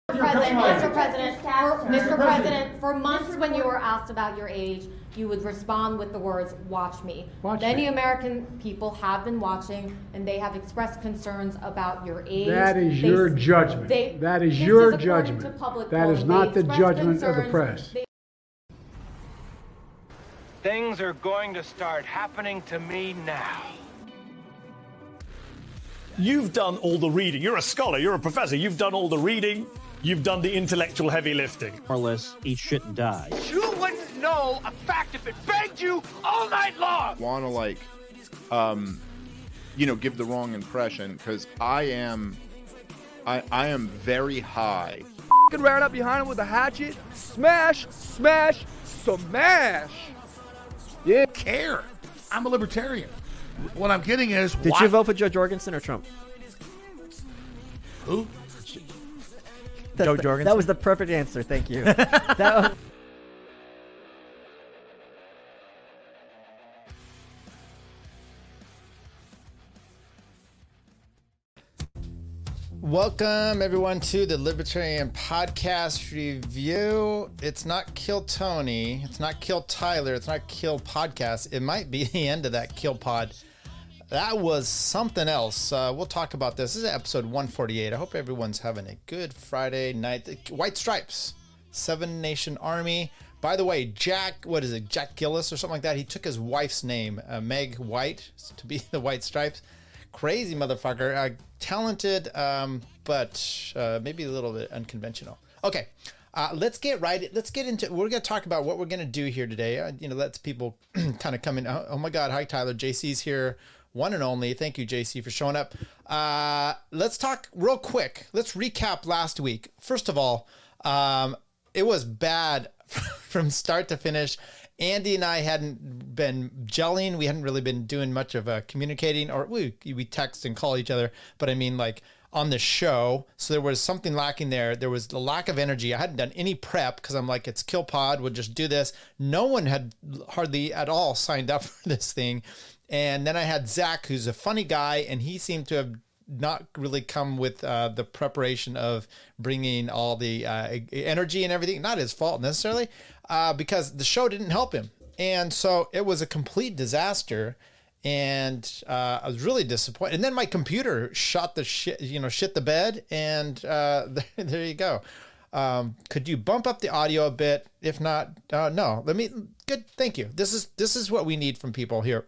Mr. President, for months when you were asked about your age, you would respond with the words, "Watch me." Many American people have been watching, and they have expressed concerns about your age. That is your judgment. That is your judgment. That is not the judgment of the press. Things are going to start happening to me now. You've done all the reading. You're a scholar. You're a professor. You've done all the reading. You've done the intellectual heavy lifting. More or less, eat shit and die. You wouldn't know a fact if it begged you all night long. Want to give the wrong impression because I am very high. Ran up behind him with a hatchet. Smash, smash, smash. Yeah, care. I'm a libertarian. What I'm getting is, did you vote for Joe Jorgensen or Trump? Who? Joe Jorgensen. That was the perfect answer. Thank you. Welcome, everyone, to the Libertarian Podcast Review. It's not Kill Tony. It's not Kill Tyler. It's not Kill Podcast. It might be the end of that Kill Pod. That was something else. We'll talk about this. This is episode 148. I hope everyone's having a good Friday night. White Stripes, Seven Nation Army. By the way, Jack Gillis or something like that? He took his wife's name, Meg White, to be the White Stripes. Crazy motherfucker. Talented, but maybe a little bit unconventional. Okay, let's get into. We're going to talk about what we're going to do here today. Let people kind of come in. Oh my God, hi Tyler. JC's here, one and only. Thank you, JC, for showing up. Let's talk real quick. Let's recap last week. First of all, it was bad from start to finish. Andy and I hadn't been gelling. We hadn't really been doing much of communicating, or we text and call each other. But I mean, like on the show. So there was something lacking there. There was the lack of energy. I hadn't done any prep because I'm like, it's Kill Pod. We'll just do this. No one had hardly at all signed up for this thing. And then I had Zach, who's a funny guy, and he seemed to have not really come with the preparation of bringing all the energy and everything. Not his fault necessarily. Because the show didn't help him. And so it was a complete disaster. And I was really disappointed. And then my computer shit the bed. And there you go. Could you bump up the audio a bit? If not, no. Good. Thank you. This is what we need from people here.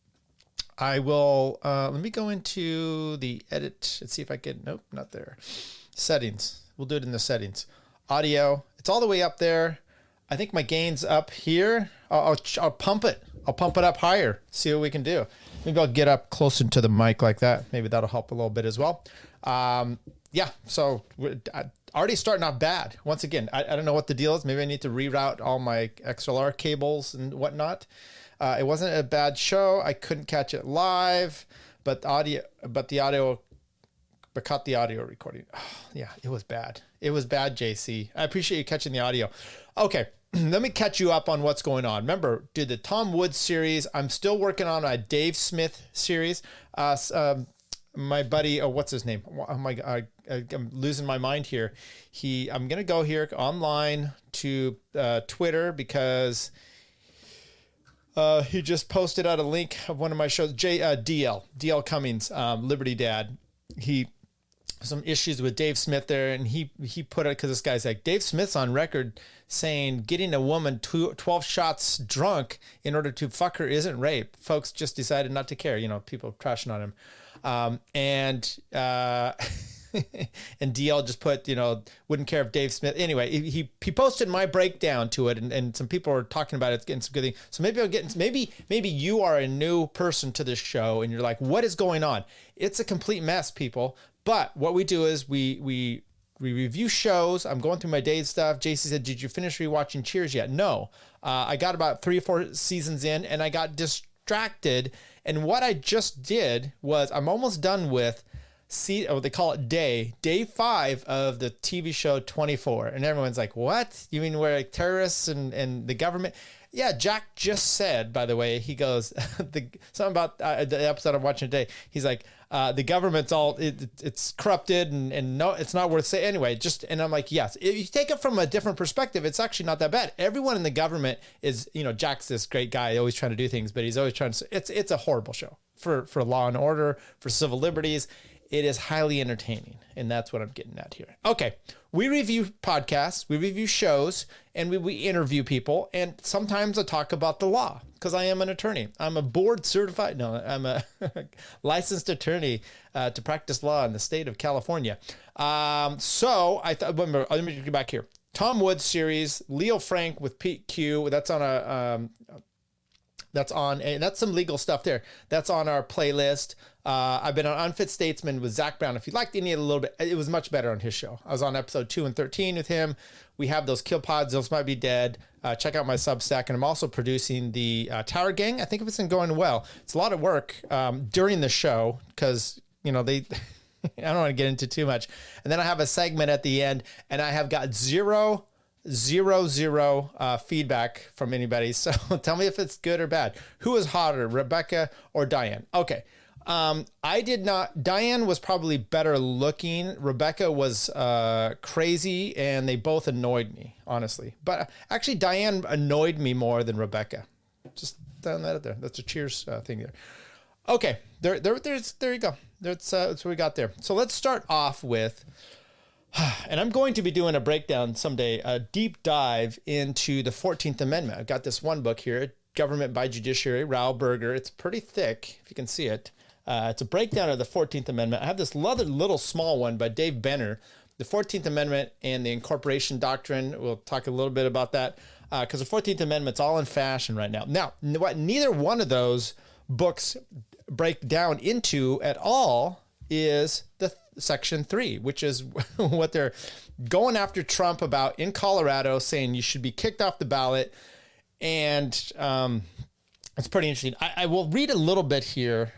I will, let me go into the edit. Let's see if I can, nope, not there. Settings. We'll do it in the settings. Audio. It's all the way up there. I think my gain's up here. I'll pump it. I'll pump it up higher. See what we can do. Maybe I'll get up closer to the mic like that. Maybe that'll help a little bit as well. So we're already starting off bad. Once again, I don't know what the deal is. Maybe I need to reroute all my XLR cables and whatnot. It wasn't a bad show. I couldn't catch it live, but caught the audio recording. Oh, yeah, it was bad. It was bad, JC. I appreciate you catching the audio. Okay. Let me catch you up on what's going on. Remember, did the Tom Woods series. I'm still working on a Dave Smith series. My buddy, what's his name? Oh my God, I'm losing my mind here. I'm going to go here online to Twitter because he just posted out a link of one of my shows. DL Cummings, Liberty Dad. Some issues with Dave Smith there, and he put it because this guy's like, Dave Smith's on record saying getting a woman 12 shots drunk in order to fuck her isn't rape. Folks just decided not to care. People trashing on him. And DL just put, wouldn't care if Dave Smith. Anyway, he posted my breakdown to it, and some people are talking about it, getting some good things. So maybe you are a new person to this show, and you're like, what is going on? It's a complete mess, people. But what we do is we review shows. I'm going through my Dave stuff. JC said, did you finish rewatching Cheers yet? No. I got about 3 or 4 seasons in, and I got distracted. And what I just did was I'm almost done with they call it day 5 of the TV show 24. And everyone's like, what? You mean we're like terrorists and the government? Yeah, Jack just said, by the way, he goes, something about the episode I'm watching today. He's like, the government's all, it's corrupted and no, it's not worth saying. Anyway, and I'm like, yes, if you take it from a different perspective, it's actually not that bad. Everyone in the government is, Jack's this great guy, always trying to do things, but he's always trying to, it's a horrible show for law and order, for civil liberties. It is highly entertaining, and that's what I'm getting at here. Okay, we review podcasts, we review shows, and we interview people, and sometimes I talk about the law, because I am an attorney. I'm a I'm a licensed attorney to practice law in the state of California. So I thought, let me get back here. Tom Woods series, Leo Frank with Pete Q, that's on that's some legal stuff there. That's on our playlist. I've been on Unfit Statesman with Zach Brown. If you liked any of it a little bit, it was much better on his show. I was on episode 2 and 13 with him. We have those Kill Pods, Those Might Be Dead. Check out my Substack. And I'm also producing the Tower Gang. I think it's been going well. It's a lot of work during the show because, they... I don't want to get into too much. And then I have a segment at the end, and I have got zero feedback from anybody. So tell me if it's good or bad. Who is hotter, Rebecca or Diane? Okay. Diane was probably better looking. Rebecca was crazy, and they both annoyed me, honestly. But actually, Diane annoyed me more than Rebecca. Just throwing that out there. That's a cheers thing there. Okay, there you go. That's what we got there. So let's start off with, and I'm going to be doing a breakdown someday, a deep dive into the 14th Amendment. I've got this one book here, Government by Judiciary, Raoul Berger. It's pretty thick, if you can see it. It's a breakdown of the 14th Amendment. I have this little small one by Dave Benner, the 14th Amendment and the Incorporation Doctrine. We'll talk a little bit about that because the 14th Amendment's all in fashion right now. Now, what neither one of those books break down into at all is the Section 3, which is what they're going after Trump about in Colorado, saying you should be kicked off the ballot. And it's pretty interesting. I will read a little bit here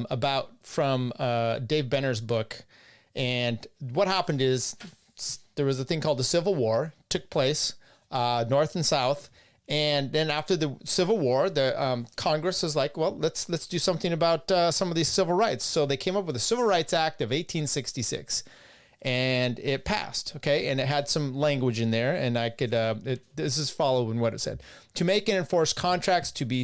from Dave Benner's book. And what happened is there was a thing called the Civil War, took place North and South. And then after the Civil War, the Congress was like, well, let's do something about some of these civil rights. So they came up with the Civil Rights Act of 1866. And it passed, okay? And it had some language in there, and I could, this is following what it said. To make and enforce contracts, to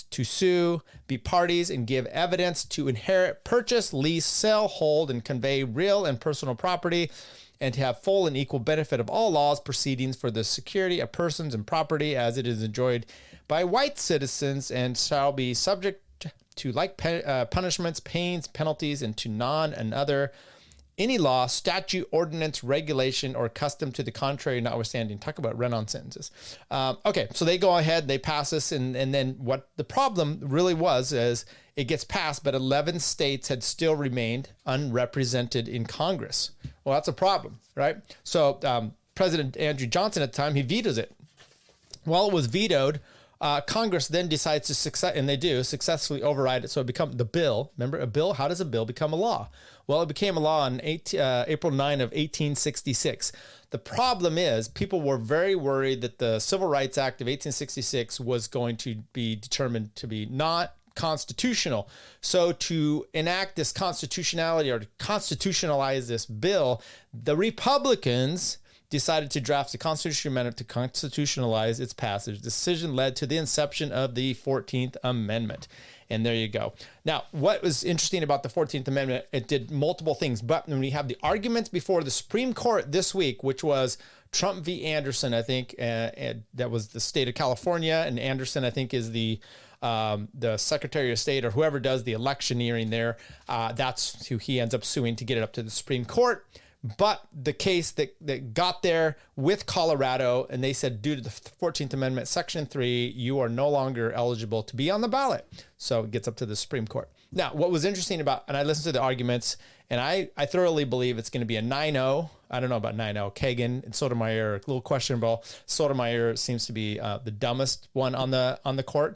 sue, be parties, and give evidence, to inherit, purchase, lease, sell, hold, and convey real and personal property, and to have full and equal benefit of all laws, proceedings for the security of persons and property as it is enjoyed by white citizens, and shall be subject to like punishments, pains, penalties, and to none and other any law, statute, ordinance, regulation, or custom to the contrary notwithstanding. Talk about run-on sentences. Okay, so they go ahead, they pass this, and then what the problem really was is it gets passed, but 11 states had still remained unrepresented in Congress. Well, that's a problem, right? So President Andrew Johnson at the time, he vetoes it. While it was vetoed, Congress then decides to successfully override it. So it becomes the bill. Remember, a bill, how does a bill become a law? Well, it became a law on April 9 of 1866. The problem is people were very worried that the Civil Rights Act of 1866 was going to be determined to be not constitutional. So to enact this constitutionality or to constitutionalize this bill, the Republicans decided to draft a constitutional amendment to constitutionalize its passage. The decision led to the inception of the 14th Amendment. And there you go. Now, what was interesting about the 14th Amendment, it did multiple things. But when we have the arguments before the Supreme Court this week, which was Trump v. Anderson, I think, and that was the state of California. And Anderson, I think, is the Secretary of State or whoever does the electioneering there. That's who he ends up suing to get it up to the Supreme Court. But the case that got there with Colorado, and they said, due to the 14th Amendment, Section 3, you are no longer eligible to be on the ballot. So it gets up to the Supreme Court. Now, what was interesting about, and I listened to the arguments, and I thoroughly believe it's going to be a 9-0. I don't know about 9-0. Kagan and Sotomayor, a little questionable. Sotomayor seems to be the dumbest one on the court.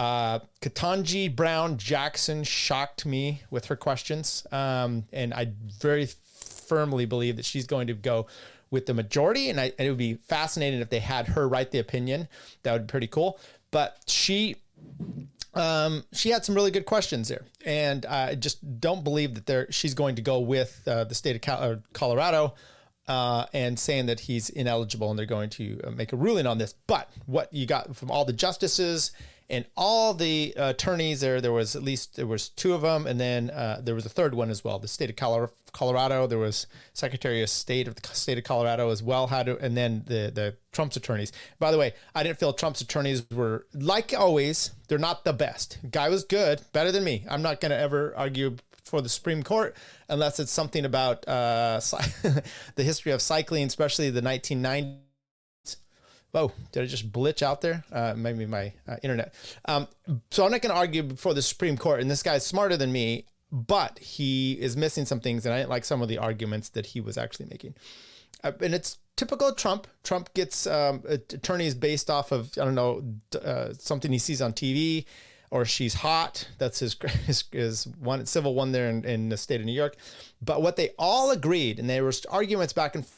Ketanji Brown Jackson shocked me with her questions, and I very firmly believe that she's going to go with the majority, and it would be fascinating if they had her write the opinion. That would be pretty cool. But she had some really good questions there, and I just don't believe that she's going to go with the state of Colorado and saying that he's ineligible, and they're going to make a ruling on this. But what you got from all the justices and all the attorneys there was two of them, and then there was a third one as well. The state of Colorado, there was Secretary of State of the state of Colorado as well, and then the Trump's attorneys. By the way, I didn't feel Trump's attorneys were, like always, they're not the best. Guy was good, better than me. I'm not going to ever argue for the Supreme Court unless it's something about the history of cycling, especially the 1990s. Whoa, did I just glitch out there? Maybe my internet. So I'm not going to argue before the Supreme Court, and this guy's smarter than me, but he is missing some things, and I didn't like some of the arguments that he was actually making. And it's typical of Trump. Trump gets attorneys based off of, I don't know, something he sees on TV, or she's hot. That's his one civil one there in the state of New York. But what they all agreed, and there were arguments back and forth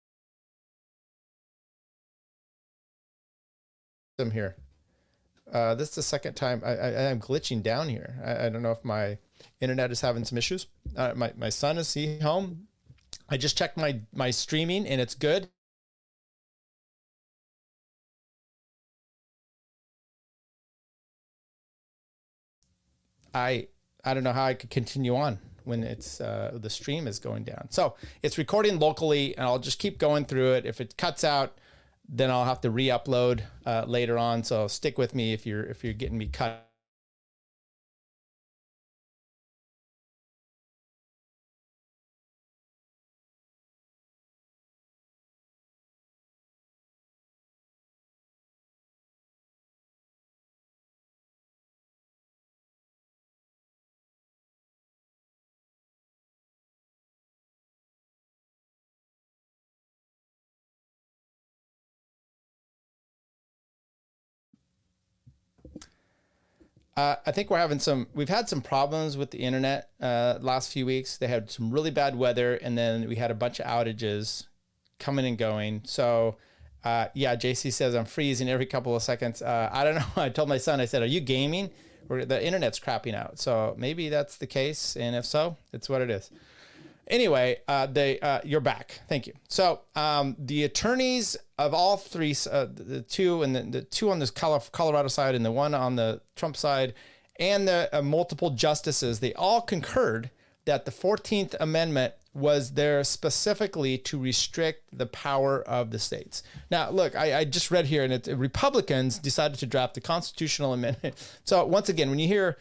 here. This is the second time I'm glitching down here. I don't know if my internet is having some issues. My son is home. I just checked my streaming and it's good. I don't know how I could continue on when it's the stream is going down. So it's recording locally, and I'll just keep going through it. If it cuts out, then I'll have to re-upload later on. So stick with me if you're getting me cut. I think we've had some problems with the internet last few weeks. They had some really bad weather, and then we had a bunch of outages coming and going. So, JC says I'm freezing every couple of seconds. I don't know. I told my son, I said, are you gaming? The internet's crapping out. So maybe that's the case. And if so, it's what it is. Anyway, you're back. Thank you. So the attorneys of all three, the two and the two on this Colorado side and the one on the Trump side, and the multiple justices, they all concurred that the 14th Amendment was there specifically to restrict the power of the states. Now, look, I just read here, and Republicans decided to draft the constitutional amendment. So once again, when you hear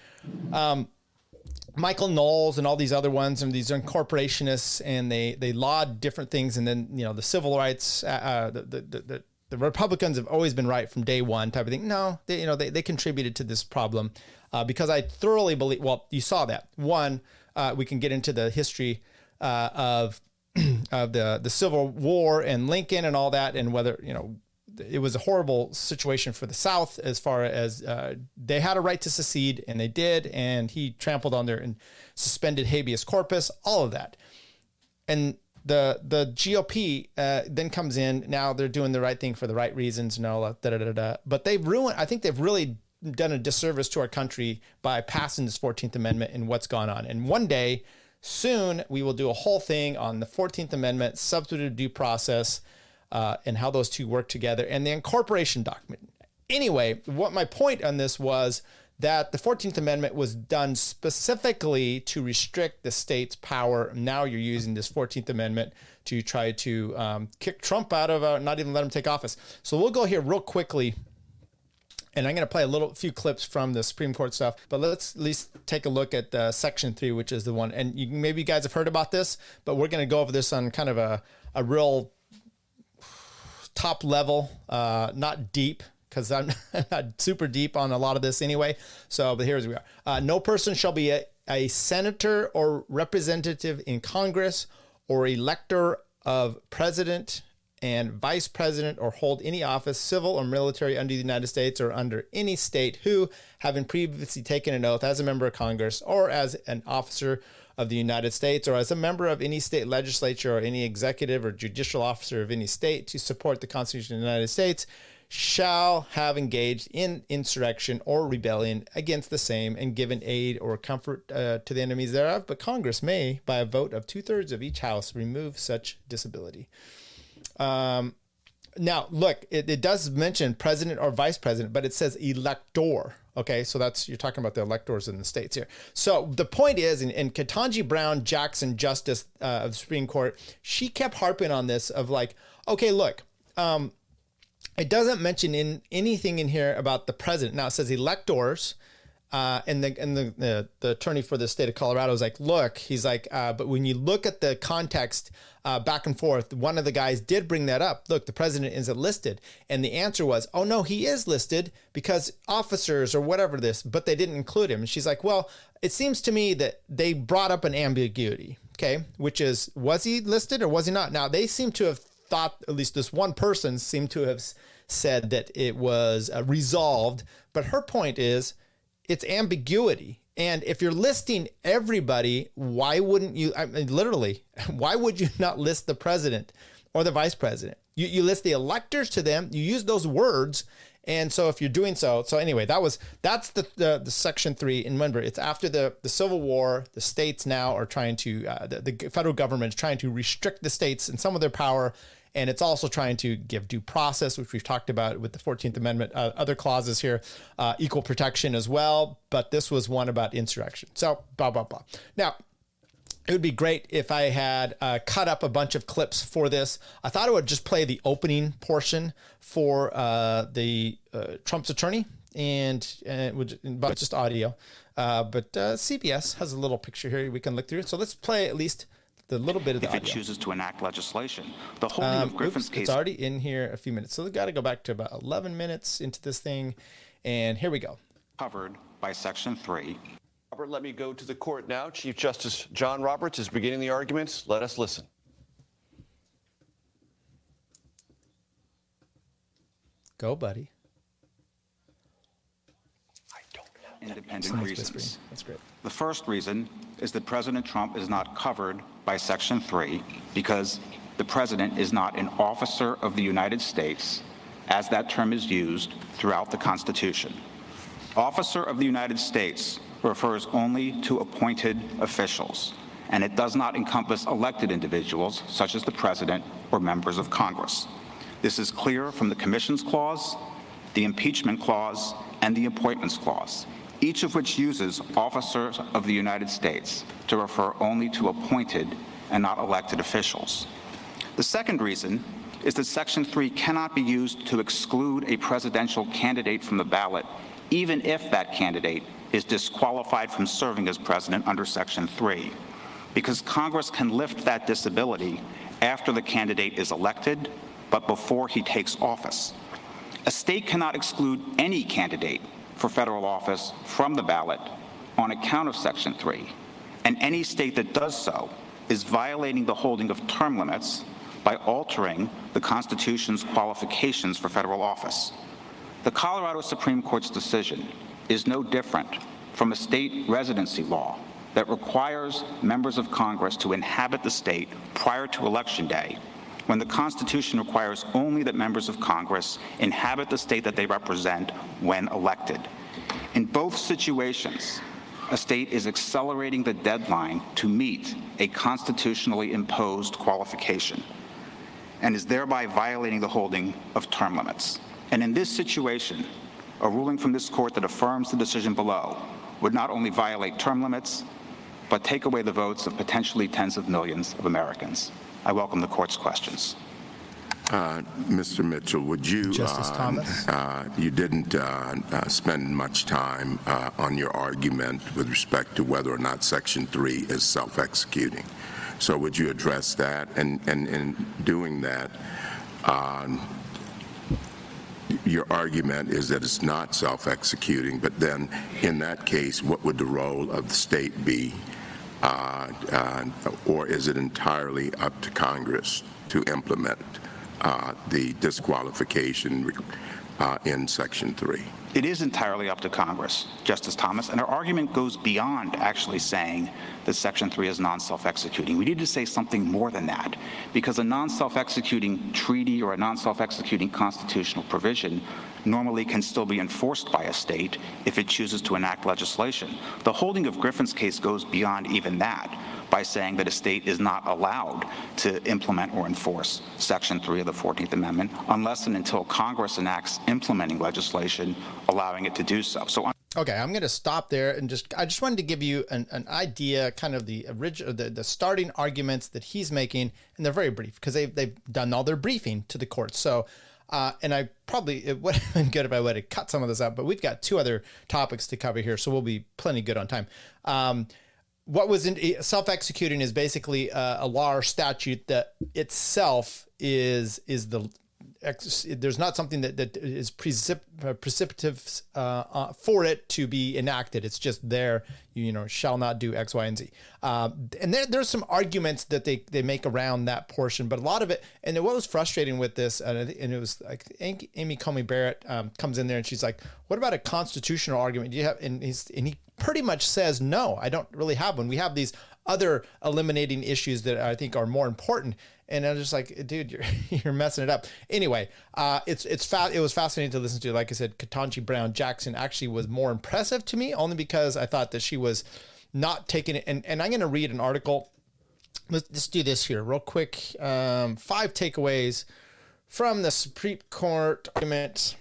Michael Knowles and all these other ones, and these incorporationists, and they laud different things, and then the civil rights, the Republicans have always been right from day one type of thing. No, they contributed to this problem because I thoroughly believe. Well, you saw that one. We can get into the history of the Civil War and Lincoln and all that, and whether it was a horrible situation for the South as far as they had a right to secede, and they did, and he trampled on their and suspended habeas corpus, all of that. And the GOP then comes in. Now they're doing the right thing for the right reasons and all that. But they've ruined. I think they've really done a disservice to our country by passing this 14th Amendment and what's gone on. And one day soon we will do a whole thing on the 14th Amendment, substantive due process, and how those two work together, and the incorporation document. Anyway, what my point on this was that the 14th Amendment was done specifically to restrict the state's power. Now you're using this 14th Amendment to try to kick Trump out of, not even let him take office. So we'll go here real quickly, and I'm going to play a few clips from the Supreme Court stuff, but let's at least take a look at Section 3, which is the one. And maybe you guys have heard about this, but we're going to go over this on kind of a real top level, not deep, because I'm not super deep on a lot of this anyway. So, but here's where we are. No person shall be a senator or representative in Congress or elector of president and vice president, or hold any office, civil or military, under the United States or under any state, who, having previously taken an oath as a member of Congress or as an officer of the United States, or as a member of any state legislature or any executive or judicial officer of any state, to support the Constitution of the United States, shall have engaged in insurrection or rebellion against the same and given aid or comfort to the enemies thereof. But Congress may, by a vote of 2/3 of each house, remove such disability. Now, look, it does mention president or vice president, but it says elector. Okay, so you're talking about the electors in the states here. So the point is, in Ketanji Brown Jackson, Justice of the Supreme Court, she kept harping on this of like, okay, look, it doesn't mention anything in here about the president. Now it says electors. And the attorney for the state of Colorado is like, look, he's like, but when you look at the context back and forth, one of the guys did bring that up. Look, the president isn't listed. And the answer was, oh, no, he is listed because officers or whatever this, but they didn't include him. And she's like, well, it seems to me that they brought up an ambiguity, okay, which is, was he listed or was he not? Now, they seem to have thought, at least this one person seemed to have said that it was resolved. But her point is, it's ambiguity. And if you're listing everybody, why wouldn't you, I mean, literally, why would you not list the president or the vice president? You list the electors to them, you use those words. And so if you're doing so anyway, that's the Section 3 in remember, it's after the Civil War. The states now are trying to, the federal government is trying to restrict the states in some of their power. And it's also trying to give due process, which we've talked about with the 14th Amendment, other clauses here, equal protection as well. But this was one about insurrection. So, blah, blah, blah. Now, it would be great if I had cut up a bunch of clips for this. I thought I would just play the opening portion for the Trump's attorney, and it would, but just audio. But CBS has a little picture here we can look through. So let's play at least the little bit of the audio. If it chooses to enact legislation, the holding of Griffin's case. It's already in here a few minutes. So we've got to go back to about 11 minutes into this thing. And here we go. Covered by Section 3. Robert, let me go to the court now. Chief Justice John Roberts is beginning the arguments. Let us listen. Go, buddy. Independent reasons. Whispering. That's great. The first reason is that President Trump is not covered by Section 3 because the president is not an officer of the United States, as that term is used throughout the Constitution. Officer of the United States refers only to appointed officials, and it does not encompass elected individuals, such as the president or members of Congress. This is clear from the Commissions Clause, the Impeachment Clause, and the Appointments Clause, each of which uses officers of the United States to refer only to appointed and not elected officials. The second reason is that Section 3 cannot be used to exclude a presidential candidate from the ballot, even if that candidate is disqualified from serving as president under Section 3, because Congress can lift that disability after the candidate is elected, but before he takes office. A state cannot exclude any candidate for federal office from the ballot on account of Section 3, and any state that does so is violating the holding of term limits by altering the Constitution's qualifications for federal office. The Colorado Supreme Court's decision is no different from a state residency law that requires members of Congress to inhabit the state prior to Election Day, when the Constitution requires only that members of Congress inhabit the state that they represent when elected. In both situations, a state is accelerating the deadline to meet a constitutionally imposed qualification and is thereby violating the holding of term limits. And in this situation, a ruling from this court that affirms the decision below would not only violate term limits, but take away the votes of potentially tens of millions of Americans. I welcome the court's questions. Mr. Mitchell, would you, Justice Thomas? You didn't spend much time on your argument with respect to whether or not Section 3 is self-executing. So would you address that? And in doing that, your argument is that it's not self-executing, but then in that case, what would the role of the state be? Or is it entirely up to Congress to implement the disqualification in Section 3? It is entirely up to Congress, Justice Thomas, and our argument goes beyond actually saying that Section 3 is non-self-executing. We need to say something more than that, because a non-self-executing treaty or a non-self-executing constitutional provision normally can still be enforced by a state if it chooses to enact legislation. The holding of Griffin's case goes beyond even that by saying that a state is not allowed to implement or enforce Section 3 of the 14th Amendment unless and until Congress enacts implementing legislation allowing it to do so. Okay, I'm going to stop there and I just wanted to give you an idea, kind of the original, the starting arguments that he's making, and they're very brief because they've done all their briefing to the court. So, and it would have been good if I would have cut some of this out, but we've got two other topics to cover here, so we'll be plenty good on time. What was self-executing is basically a law or statute that itself is there's not something that is precipitative for it to be enacted. It's just there, shall not do X, Y, and Z. And there's some arguments that they make around that portion, but a lot of it, and what was frustrating with this, and it was like Amy Coney Barrett comes in there and she's like, what about a constitutional argument? Do you have? And he pretty much says, no, I don't really have one. We have these other eliminating issues that I think are more important. And I'm just like, dude, you're messing it up. Anyway, it was fascinating to listen to. Like I said, Ketanji Brown Jackson actually was more impressive to me, only because I thought that she was not taking it. And I'm going to read an article. Let's do this here real quick. 5 takeaways from the Supreme Court argument.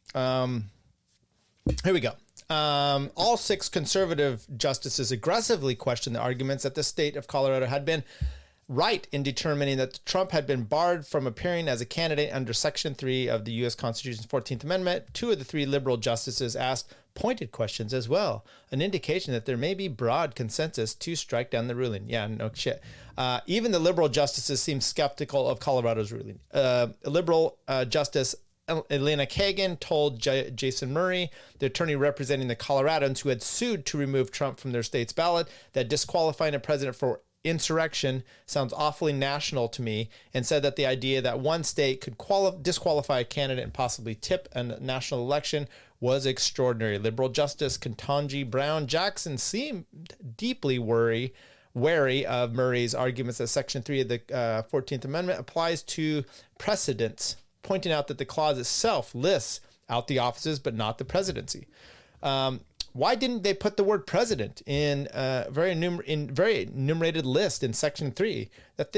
Here we go. All 6 conservative justices aggressively questioned the arguments that the state of Colorado had been right in determining that Trump had been barred from appearing as a candidate under Section 3 of the U.S. Constitution's 14th Amendment. 2 of the 3 liberal justices asked pointed questions as well, an indication that there may be broad consensus to strike down the ruling. Yeah, no shit. Even the liberal justices seemed skeptical of Colorado's ruling. Liberal Justice Elena Kagan told Jason Murray, the attorney representing the Coloradans who had sued to remove Trump from their state's ballot, that disqualifying a president for insurrection sounds awfully national to me, and said that the idea that one state could disqualify a candidate and possibly tip a national election was extraordinary. Liberal Justice Ketanji Brown Jackson seemed deeply wary of Murray's arguments that Section 3 of the 14th Amendment applies to precedents, pointing out that the clause itself lists out the offices but not the presidency. Why didn't they put the word president in very enumerated list in Section 3?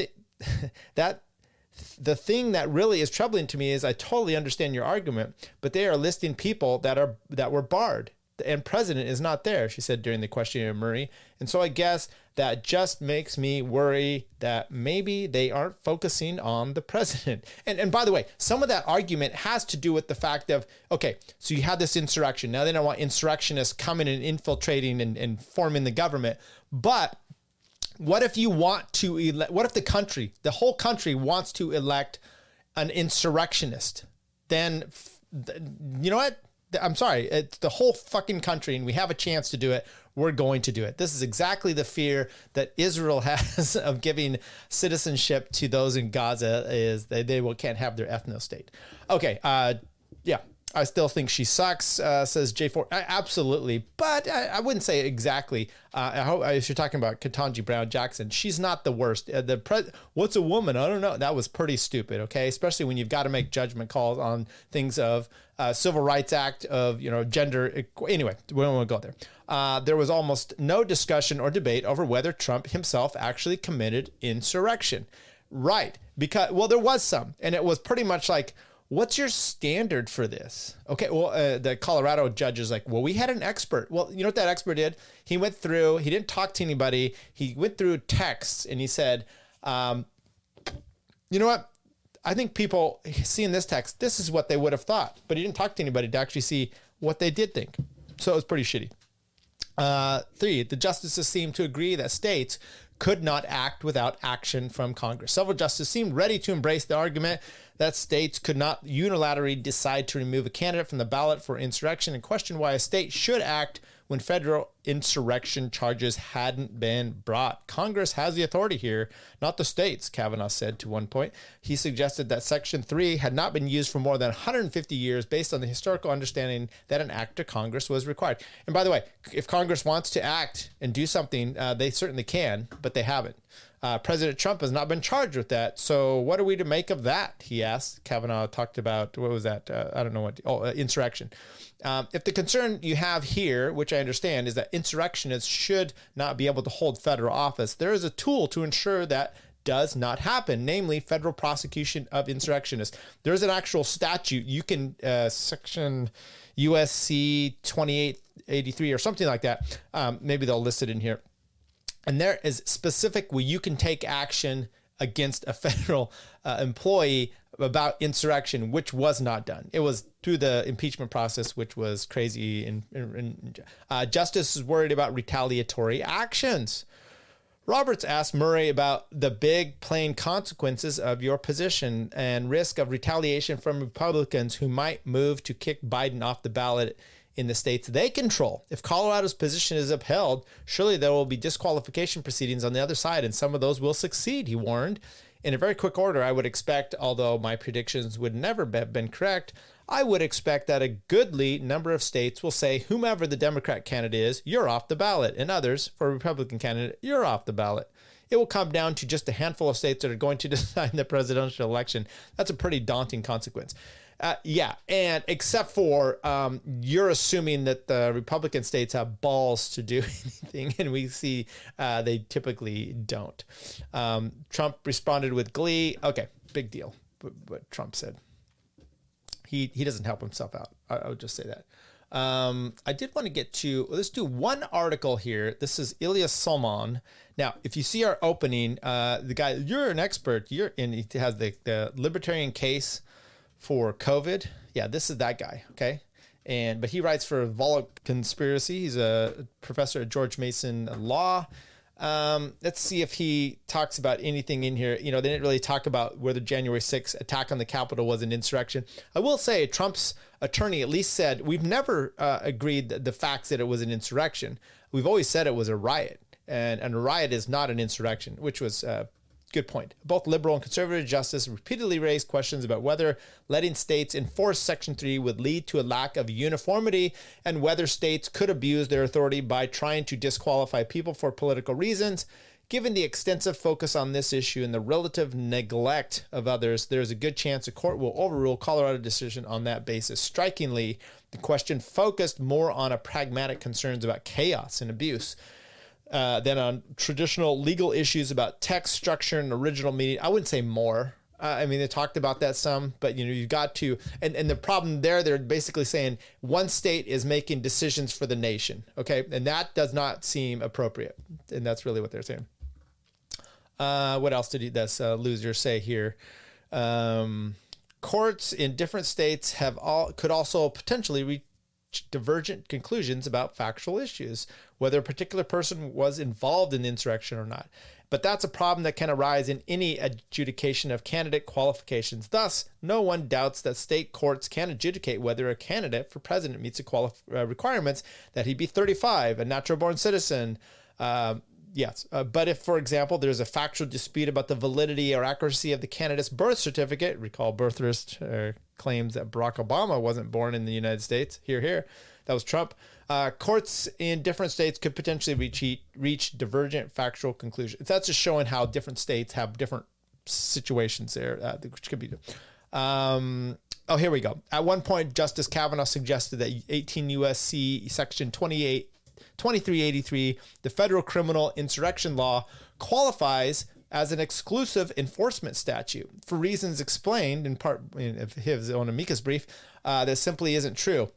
The thing that really is troubling to me is I totally understand your argument, but they are listing people that were barred, and president is not there, she said during the questioning of Murray. And so I guess that just makes me worry that maybe they aren't focusing on the president. And by the way, some of that argument has to do with the fact of, okay, so you had this insurrection. Now they don't want insurrectionists coming and infiltrating and forming the government. But what if you want to elect, what if the whole country wants to elect an insurrectionist? Then, you know what? I'm sorry, it's the whole fucking country and we have a chance to do it. We're going to do it. This is exactly the fear that Israel has of giving citizenship to those in Gaza, is they can't have their ethno state. Okay, yeah. I still think she sucks, says J4. Absolutely, but I wouldn't say exactly. I hope if you're talking about Ketanji Brown Jackson, she's not the worst. What's a woman? I don't know. That was pretty stupid. Okay, especially when you've got to make judgment calls on things of Civil Rights Act, of gender. Anyway, we don't want to go there. There was almost no discussion or debate over whether Trump himself actually committed insurrection. Right? Because there was some, and it was pretty much like, what's your standard for this? Okay, well, the Colorado judge is like, well, we had an expert. Well, you know what that expert did? He went through, he didn't talk to anybody. He went through texts and he said, you know what? I think people seeing this text, this is what they would have thought. But he didn't talk to anybody to actually see what they did think. So it was pretty shitty. 3, the justices seemed to agree that states could not act without action from Congress. Several justices seemed ready to embrace the argument that states could not unilaterally decide to remove a candidate from the ballot for insurrection, and questioned why a state should act when federal insurrection charges hadn't been brought. Congress has the authority here, not the states, Kavanaugh said to one point. He suggested that Section 3 had not been used for more than 150 years based on the historical understanding that an act of Congress was required. And by the way, if Congress wants to act and do something, they certainly can, but they haven't. President Trump has not been charged with that. So what are we to make of that? He asked. Kavanaugh talked about, what was that? I don't know what, insurrection. If the concern you have here, which I understand, is that insurrectionists should not be able to hold federal office, there is a tool to ensure that does not happen, namely federal prosecution of insurrectionists. There's an actual statute. You can, section USC 2883 or something like that. Maybe they'll list it in here. And there is specific where you can take action against a federal employee about insurrection, which was not done. It was through the impeachment process, which was crazy. And Justice is worried about retaliatory actions. Roberts asked Murray about the big plain consequences of your position and risk of retaliation from Republicans who might move to kick Biden off the ballot in the states they control. If Colorado's position is upheld, surely there will be disqualification proceedings on the other side, and some of those will succeed, he warned. In a very quick order, I would expect, although my predictions would never have been correct, I would expect that a goodly number of states will say, whomever the Democrat candidate is, you're off the ballot, and others, for a Republican candidate, you're off the ballot. It will come down to just a handful of states that are going to decide the presidential election. That's a pretty daunting consequence. And except for you're assuming that the Republican states have balls to do anything, and we see they typically don't. Trump responded with glee. Okay, big deal, what Trump said. He doesn't help himself out. I would just say that. I did want to get to, let's do one article here. This is Ilya Salmon. Now, if you see our opening, the guy, you're an expert. He has the libertarian case for COVID. Yeah, this is that guy. Okay. But he writes for Volokh Conspiracy. He's a professor at George Mason Law. Let's see if he talks about anything in here. They didn't really talk about whether January 6th attack on the Capitol was an insurrection. I will say Trump's attorney at least said, we've never agreed that the facts that it was an insurrection. We've always said it was a riot, and a riot is not an insurrection, which was good point. Both liberal and conservative justices repeatedly raised questions about whether letting states enforce Section 3 would lead to a lack of uniformity and whether states could abuse their authority by trying to disqualify people for political reasons. Given the extensive focus on this issue and the relative neglect of others, there's a good chance a court will overrule Colorado's decision on that basis. Strikingly, the question focused more on a pragmatic concerns about chaos and abuse than on traditional legal issues about text structure and original meaning. I wouldn't say more. I mean, they talked about that some, but you've got to, and the problem there, they're basically saying one state is making decisions for the nation. Okay. And that does not seem appropriate. And that's really what they're saying. What else did this loser say here? Courts in different states could also potentially reach divergent conclusions about factual issues, whether a particular person was involved in the insurrection or not. But that's a problem that can arise in any adjudication of candidate qualifications. Thus, no one doubts that state courts can adjudicate whether a candidate for president meets the requirements that he be 35, a natural-born citizen. Yes, but if, for example, there's a factual dispute about the validity or accuracy of the candidate's birth certificate, recall birthrist claims that Barack Obama wasn't born in the United States. Here. That was Trump. Courts in different states could potentially reach divergent factual conclusions. That's just showing how different states have different situations there, which could be. Here we go. At one point, Justice Kavanaugh suggested that 18 U.S.C. Section 2383, the federal criminal insurrection law, qualifies as an exclusive enforcement statute for reasons explained in part in his own amicus brief. That simply isn't true.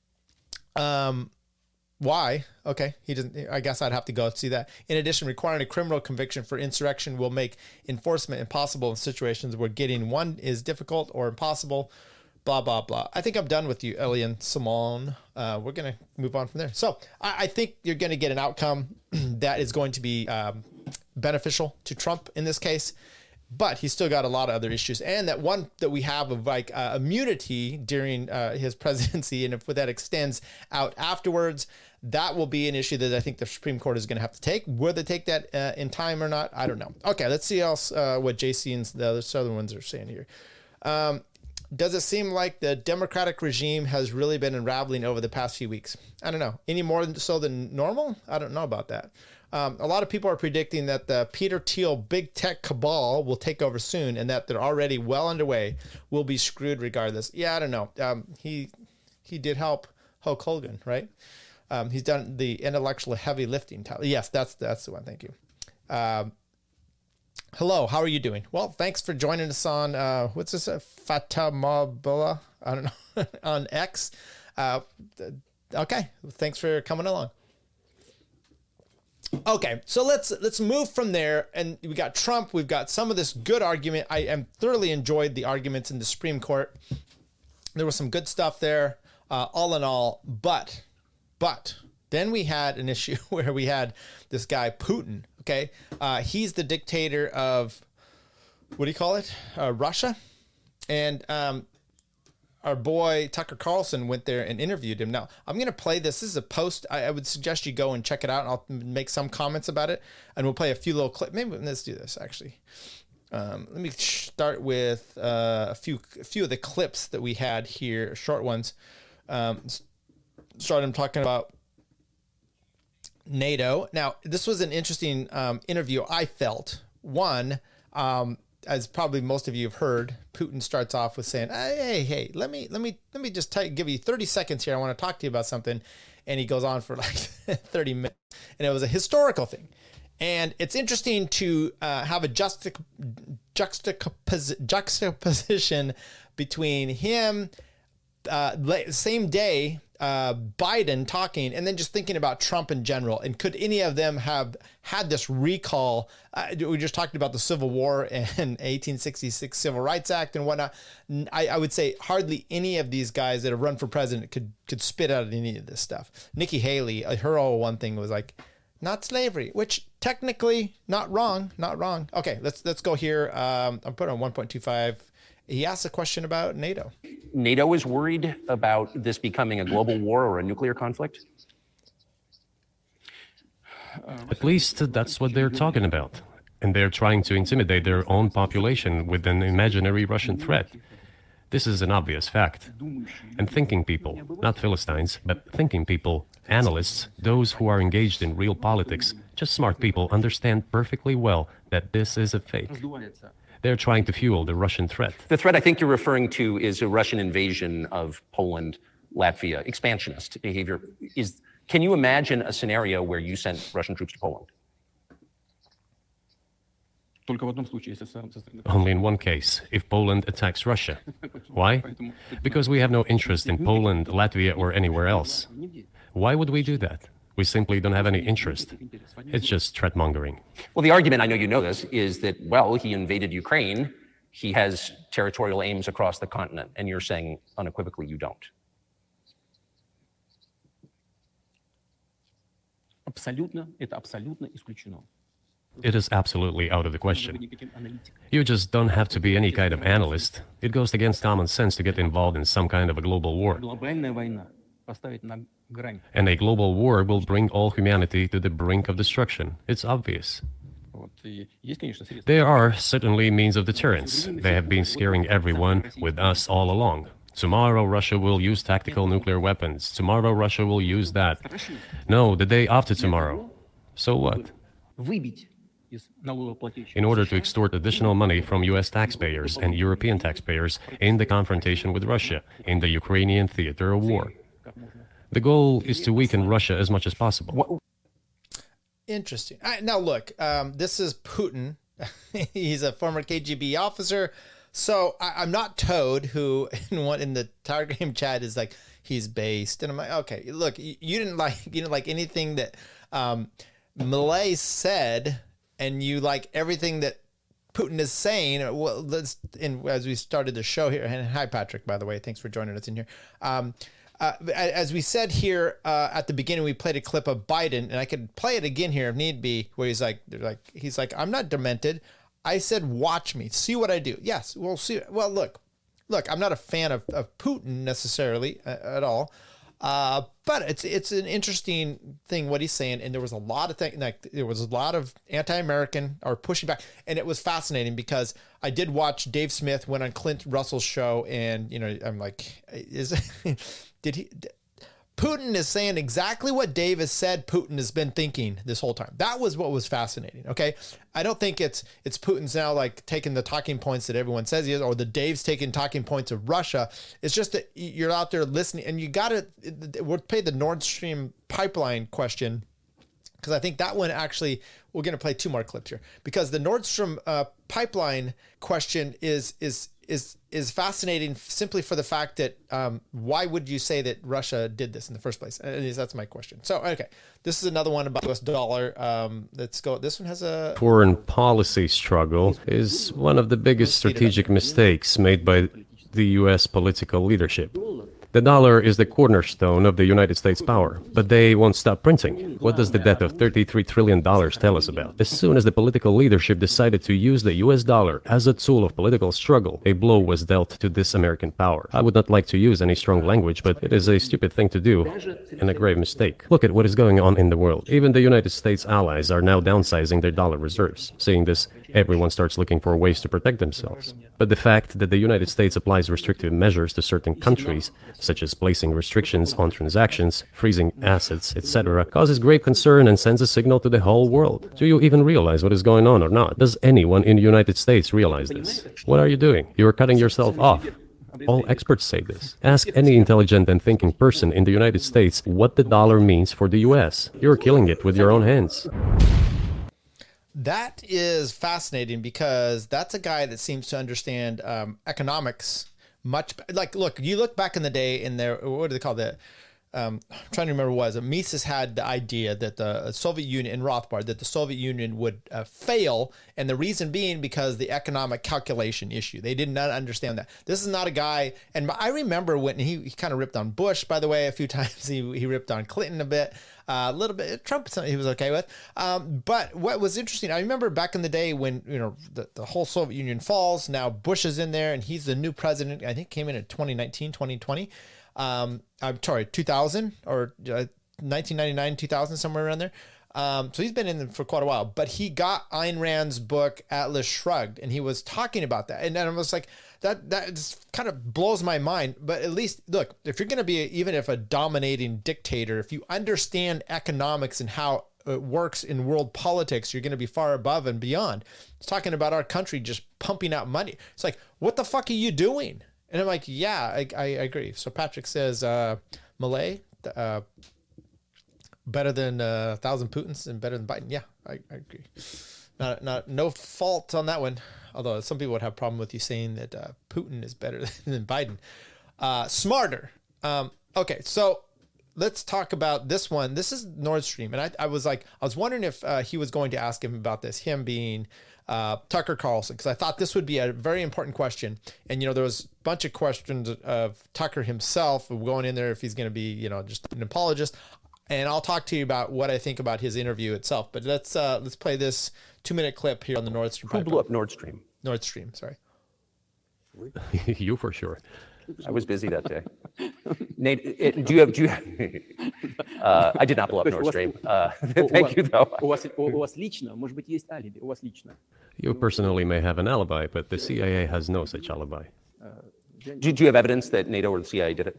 Why? Okay, he doesn't. I guess I'd have to go see that. In addition, requiring a criminal conviction for insurrection will make enforcement impossible in situations where getting one is difficult or impossible. Blah, blah, blah. I think I'm done with you, Elian Simone. We're going to move on from there. So I think you're going to get an outcome that is going to be beneficial to Trump in this case. but he's still got a lot of other issues. And that one that we have of like immunity during his presidency, and if that extends out afterwards, that will be an issue that I think the Supreme Court is going to have to take. Will they take that in time or not? I don't know. Okay, let's see else what JC and the other Southern ones are saying here. Does it seem like the Democratic regime has really been unraveling over the past few weeks? I don't know. Any more so than normal? I don't know about that. A lot of people are predicting that the Peter Thiel big tech cabal will take over soon, and that they're already well underway. We'll be screwed regardless. Yeah, I don't know. He did help Hulk Hogan, right? He's done the intellectual heavy lifting. Yes, that's the one. Thank you. Hello, how are you doing? Well, thanks for joining us on, what's this, Fatamabula? I don't know, on X. Okay, thanks for coming along. Okay, so let's move from there. And we got Trump. We've got some of this good argument. I am thoroughly enjoyed the arguments in the Supreme Court. There was some good stuff there, all in all. But then we had an issue where we had this guy Putin. Okay, he's the dictator of, what do you call it? Russia. And our boy Tucker Carlson went there and interviewed him. Now, I'm going to play this. This is a post. I would suggest you go and check it out, and I'll make some comments about it. And we'll play a few little clips. Maybe let's do this, actually. Let me start with a few of the clips that we had here, short ones. Started talking about NATO. Now, this was an interesting interview, I felt. One, as probably most of you have heard, Putin starts off with saying, "Hey, let me just give you 30 seconds here. I want to talk to you about something." And he goes on for like 30 minutes, and it was a historical thing. And it's interesting to have a juxtaposition between him, same day, Biden talking, and then just thinking about Trump in general. And could any of them have had this recall? We just talked about the Civil War and 1866 Civil Rights Act and whatnot. I would say hardly any of these guys that have run for president could spit out any of this stuff. Nikki Haley, her whole one thing was like, not slavery, which technically not wrong. Okay, let's go here. I'm putting on 1.25. He asked a question about NATO. NATO is worried about this becoming a global war or a nuclear conflict? At least that's what they're talking about. And they're trying to intimidate their own population with an imaginary Russian threat. This is an obvious fact. And thinking people, not Philistines, but thinking people, analysts, those who are engaged in real politics, just smart people, understand perfectly well that this is a fake. They're trying to fuel the Russian threat. The threat I think you're referring to is a Russian invasion of Poland, Latvia, expansionist behavior. Can you imagine a scenario where you sent Russian troops to Poland? Only in one case, if Poland attacks Russia. Why? Because we have no interest in Poland, Latvia, or anywhere else. Why would we do that? We simply don't have any interest. It's just threat-mongering. Well, the argument, I know you know this, is that, well, he invaded Ukraine. He has territorial aims across the continent. And you're saying unequivocally you don't. It is absolutely out of the question. You just don't have to be any kind of analyst. It goes against common sense to get involved in some kind of a global war. And a global war will bring all humanity to the brink of destruction. It's obvious. There are certainly means of deterrence. They have been scaring everyone with us all along. Tomorrow Russia will use tactical nuclear weapons. Tomorrow Russia will use that. No, the day after tomorrow. So what? In order to extort additional money from US taxpayers and European taxpayers in the confrontation with Russia in the Ukrainian theater of war. The goal is to weaken Russia as much as possible. Interesting. Now, look, this is Putin. He's a former KGB officer. So I'm not Toad, who in the Tower Game chat is like, he's based. And I'm like, okay, look, you didn't like anything that Milei said, and you like everything that Putin is saying. Well, as we started the show here, and hi, Patrick, by the way, thanks for joining us in here. As we said here at the beginning, we played a clip of Biden, and I could play it again here if need be, where he's like, I'm not demented. I said, watch me, see what I do. Yes, we'll see. Well, look, I'm not a fan of Putin necessarily at all. But it's an interesting thing what he's saying, and there was a lot of things, like there was a lot of anti-American or pushing back, and it was fascinating because I did watch Dave Smith went on Clint Russell's show, and I'm like, Putin is saying exactly what Dave has said Putin has been thinking this whole time. That was what was fascinating. Okay. I don't think it's Putin's now like taking the talking points that everyone says he is, or the Dave's taking talking points of Russia. It's just that you're out there listening, and you got to, we'll play the Nord Stream pipeline question, because I think that one actually, we're going to play 2 more clips here, because the Nord Stream pipeline question is fascinating simply for the fact that why would you say that Russia did this in the first place? That's my question. So, okay, this is another one about US dollar. Let's go. This one has a foreign policy struggle is one of the biggest strategic mistakes made by the U.S. political leadership. The dollar is the cornerstone of the United States power, but they won't stop printing. What does the debt of $33 trillion tell us about? As soon as the political leadership decided to use the US dollar as a tool of political struggle, a blow was dealt to this American power. I would not like to use any strong language, but it is a stupid thing to do and a grave mistake. Look at what is going on in the world. Even the United States allies are now downsizing their dollar reserves. Seeing this, everyone starts looking for ways to protect themselves. But the fact that the United States applies restrictive measures to certain countries, such as placing restrictions on transactions, freezing assets, etc., causes grave concern and sends a signal to the whole world. Do you even realize what is going on or not? Does anyone in the United States realize this? What are you doing? You are cutting yourself off. All experts say this. Ask any intelligent and thinking person in the United States what the dollar means for the US. You're killing it with your own hands. That is fascinating because that's a guy that seems to understand economics much. Like, look, you look back in the day in there, what do they call that? I'm trying to remember what it was. Mises had the idea that the Soviet Union, in Rothbard, that the Soviet Union would fail. And the reason being because the economic calculation issue. They did not understand that. This is not a guy. And I remember when he kind of ripped on Bush, by the way, a few times. He ripped on Clinton a bit. A little bit. Trump, he was okay with. But what was interesting, I remember back in the day when, the whole Soviet Union falls. Now Bush is in there and he's the new president. I think came in 2019, 2020. I'm sorry, 2000 or 1999, 2000, somewhere around there. So he's been in them for quite a while, but he got Ayn Rand's book, Atlas Shrugged, and he was talking about that. And then I was like, that just kind of blows my mind. But at least, look, if you're going to be, even if a dominating dictator, if you understand economics and how it works in world politics, you're going to be far above and beyond. It's talking about our country just pumping out money. It's like, what the fuck are you doing? And I'm like, yeah, I agree. So Patrick says, Malay, better than 1,000 Putins and better than Biden. Yeah, I agree. No fault on that one. Although some people would have a problem with you saying that Putin is better than Biden. Smarter. Okay, so let's talk about this one. This is Nord Stream. And I was wondering if he was going to ask him about this, him being Tucker Carlson, because I thought this would be a very important question. And, there was a bunch of questions of Tucker himself going in there if he's going to be, just an apologist. And I'll talk to you about what I think about his interview itself. But let's play this 2-minute clip here on the Nord Stream. Who blew up Nord Stream? Nord Stream, sorry. You for sure. I was busy that day. Nate, do you have? I did not blow up Nord Stream. Thank you, though. You personally may have an alibi, but the CIA has no such alibi. Do you have evidence that NATO or the CIA did it?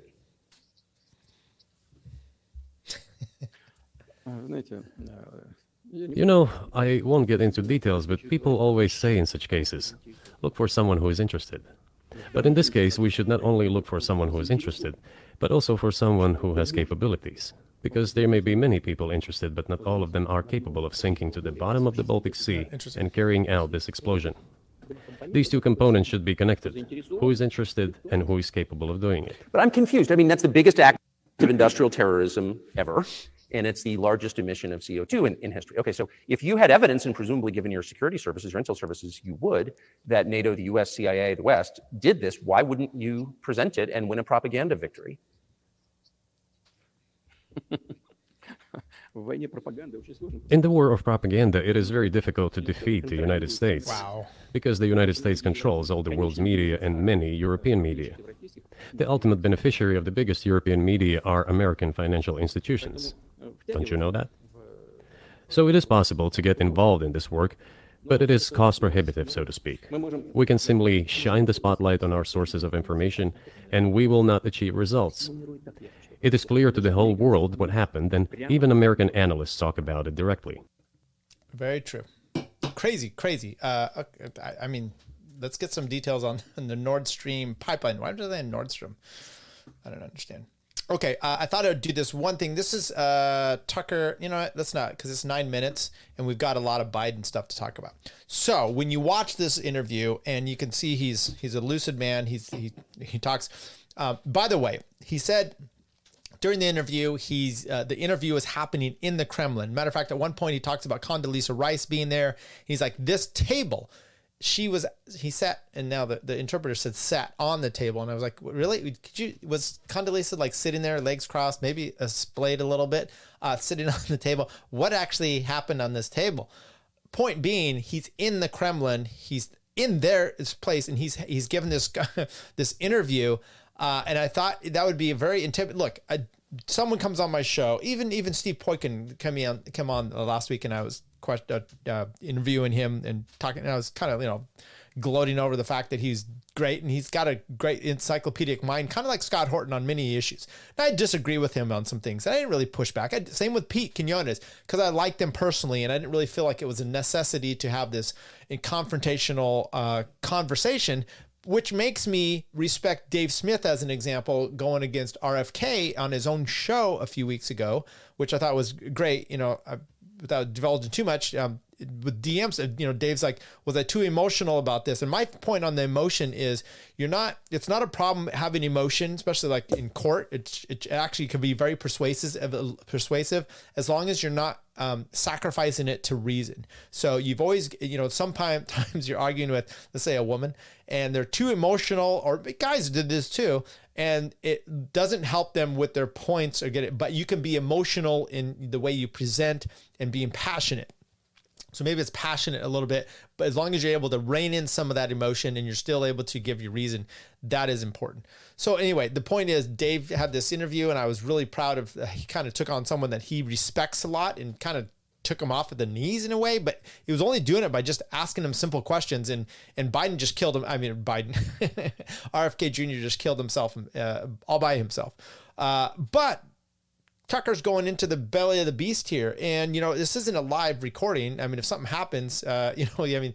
I won't get into details, but people always say in such cases, look for someone who is interested. But in this case, we should not only look for someone who is interested, but also for someone who has capabilities. Because there may be many people interested, but not all of them are capable of sinking to the bottom of the Baltic Sea and carrying out this explosion. These two components should be connected. Who is interested and who is capable of doing it? But I'm confused. I mean, that's the biggest act of industrial terrorism ever. And it's the largest emission of CO2 in history. Okay, so if you had evidence, and presumably given your security services, your intel services, you would, that NATO, the US, CIA, the West did this, why wouldn't you present it and win a propaganda victory? In the war of propaganda, it is very difficult to defeat the United States. Wow. Because the United States controls all the world's media and many European media. The ultimate beneficiary of the biggest European media are American financial institutions. Don't you know that? So it is possible to get involved in this work, but it is cost prohibitive, so to speak. We can simply shine the spotlight on our sources of information, and we will not achieve results. It is clear to the whole world what happened, and even American analysts talk about it directly. Very true. Crazy. I mean, let's get some details on the Nord Stream pipeline. Why do they say Nordstrom? I don't understand. Okay, I thought I would do this one thing. This is Tucker. You know what? Let's not, because it's 9 minutes, and we've got a lot of Biden stuff to talk about. So when you watch this interview, and you can see he's a lucid man. He talks. By the way, he said during the interview, the interview is happening in the Kremlin. Matter of fact, at one point he talks about Condoleezza Rice being there. He's like, this table. He sat, and now the interpreter said sat on the table. And I was like, really? Was Condoleezza like sitting there, legs crossed, maybe splayed a little bit, sitting on the table? What actually happened on this table? Point being, he's in the Kremlin. He's in their place, and he's given this this interview. And I thought that would be a very intimidating. Look, someone comes on my show, even Steve Poitkin came on last week, and I was interviewing him and talking. And I was kind of gloating over the fact that he's great and he's got a great encyclopedic mind, kind of like Scott Horton on many issues. And I disagree with him on some things. I didn't really push back. Same with Pete Quinones, because I liked him personally, and I didn't really feel like it was a necessity to have this confrontational conversation, which makes me respect Dave Smith as an example, going against RFK on his own show a few weeks ago, which I thought was great. Without divulging too much, with DMs, Dave's like, was I too emotional about this? And my point on the emotion is it's not a problem having emotion, especially like in court. It actually can be very persuasive as long as you're not sacrificing it to reason. So you've always, sometimes you're arguing with, let's say, a woman, and they're too emotional, or guys did this too, and it doesn't help them with their points or get it, but you can be emotional in the way you present and being passionate. So maybe it's passionate a little bit, but as long as you're able to rein in some of that emotion and you're still able to give your reason, that is important. So anyway, the point is, Dave had this interview, and I was really proud of, he kind of took on someone that he respects a lot and kind of took him off at the knees in a way, but he was only doing it by just asking him simple questions, and Biden just killed him. I mean, RFK Jr. just killed himself all by himself. But Tucker's going into the belly of the beast here. And, this isn't a live recording. I mean, if something happens, Putin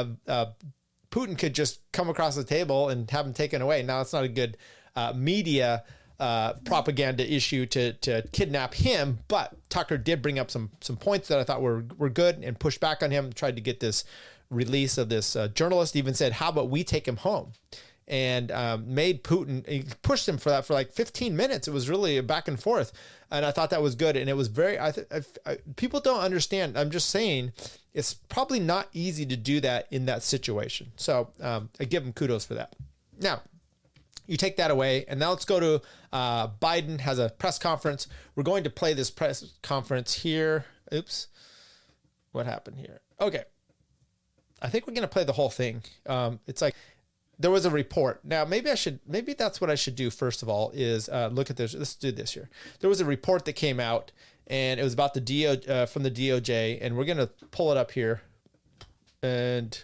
could just come across the table and have him taken away. Now, it's not a good media propaganda issue to kidnap him, but Tucker did bring up some points that I thought were good and pushed back on him, tried to get this release of this journalist, even said, how about we take him home? And made Putin, he pushed him for that for like 15 minutes. It was really a back and forth. And I thought that was good. And it was very, people don't understand. I'm just saying it's probably not easy to do that in that situation. So I give him kudos for that. Now, you take that away, and now let's go to Biden has a press conference. We're going to play this press conference here. Oops. What happened here? Okay. I think we're going to play the whole thing. It's like, there was a report. Now, maybe that's what I should do first of all, is look at this. Let's do this here. There was a report that came out, and it was about the from the DOJ, and we're going to pull it up here and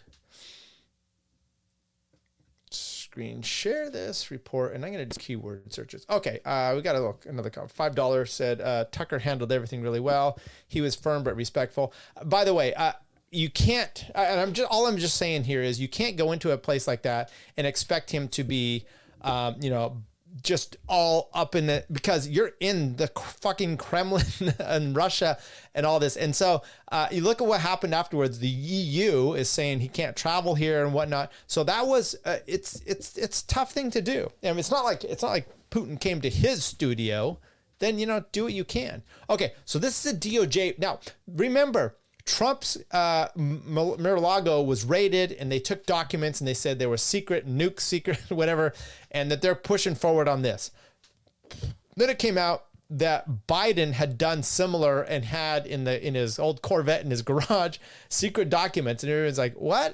screen share this report, and I'm going to do keyword searches. Okay, we got to look. Another comment. $5 said Tucker handled everything really well. He was firm but respectful. By the way, you can't, and I'm just saying here is you can't go into a place like that and expect him to be, just all up in it, because you're in the fucking Kremlin and Russia and all this. And so you look at what happened afterwards. The EU is saying he can't travel here and whatnot. So that was, it's a tough thing to do. I mean, it's not like Putin came to his studio. Then, do what you can. Okay. So this is a DOJ. Now, remember, Trump's Mar-a-Lago was raided, and they took documents, and they said they were secret, whatever, and that they're pushing forward on this. Then it came out that Biden had done similar and had in his old Corvette in his garage secret documents, and everyone's like, what?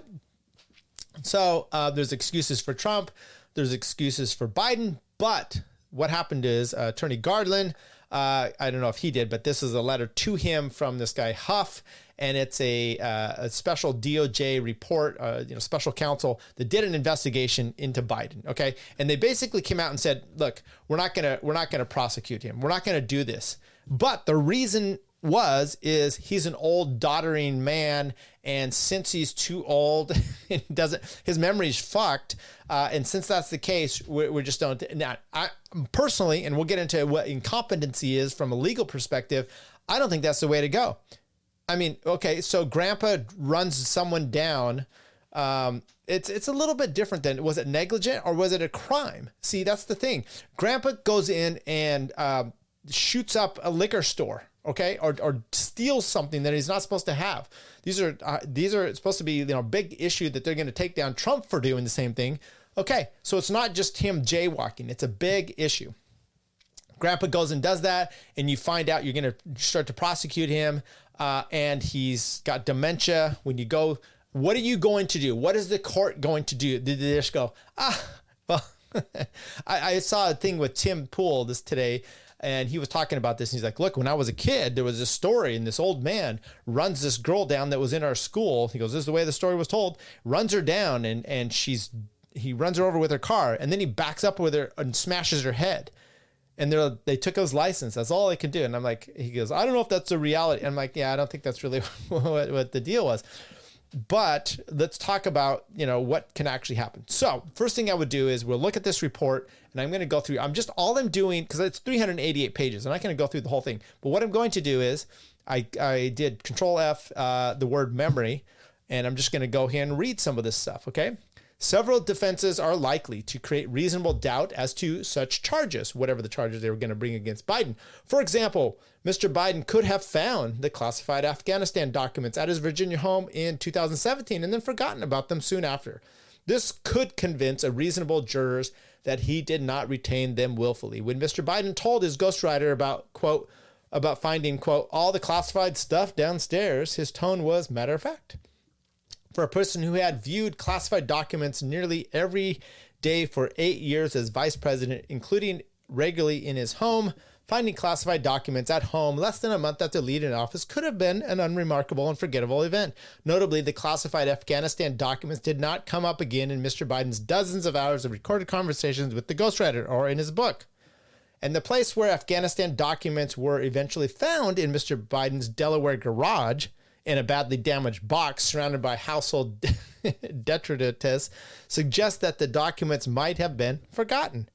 So there's excuses for Trump, there's excuses for Biden, but what happened is Attorney Garland, I don't know if he did, but this is a letter to him from this guy Huff, and it's a special DOJ report, special counsel that did an investigation into Biden. Okay, and they basically came out and said, look, we're not gonna prosecute him. We're not gonna do this. But the reason is he's an old doddering man, and since he's too old, his memory's fucked, and since that's the case, we just don't. Now, I personally, and we'll get into what incompetency is from a legal perspective, I don't think that's the way to go. I mean, okay, so Grandpa runs someone down. It's a little bit different than, was it negligent or was it a crime? See, that's the thing. Grandpa goes in and shoots up a liquor store. Okay, or steals something that he's not supposed to have. These are supposed to be big issue that they're going to take down Trump for doing the same thing. Okay, so it's not just him jaywalking; it's a big issue. Grandpa goes and does that, and you find out you're going to start to prosecute him, and he's got dementia. When you go, what are you going to do? What is the court going to do? Did they just go, well, I saw a thing with Tim Pool today. And he was talking about this, and he's like, look, when I was a kid, there was this story, and this old man runs this girl down that was in our school. He goes, this is the way the story was told, runs her down, and he runs her over with her car, and then he backs up with her and smashes her head. And they took his license. That's all they can do. And I'm like, he goes, I don't know if that's a reality. And I'm like, yeah, I don't think that's really what the deal was. But let's talk about, what can actually happen. So first thing I would do is we'll look at this report, and I'm going to go through, all I'm doing, because it's 388 pages, I'm not going to go through the whole thing. But what I'm going to do is I did Control F, the word memory, and I'm just going to go here and read some of this stuff. Okay. Several defenses are likely to create reasonable doubt as to such charges, whatever the charges they were going to bring against Biden. For example, Mr. Biden could have found the classified Afghanistan documents at his Virginia home in 2017 and then forgotten about them soon after. This could convince a reasonable jurors that he did not retain them willfully. When Mr. Biden told his ghostwriter about finding, quote, all the classified stuff downstairs, his tone was matter of fact. For a person who had viewed classified documents nearly every day for 8 years as vice president, including regularly in his home, finding classified documents at home less than a month after leaving office could have been an unremarkable and forgettable event. Notably, the classified Afghanistan documents did not come up again in Mr. Biden's dozens of hours of recorded conversations with the ghostwriter or in his book. And the place where Afghanistan documents were eventually found in Mr. Biden's Delaware garage, in a badly damaged box surrounded by household detritus, suggests that the documents might have been forgotten.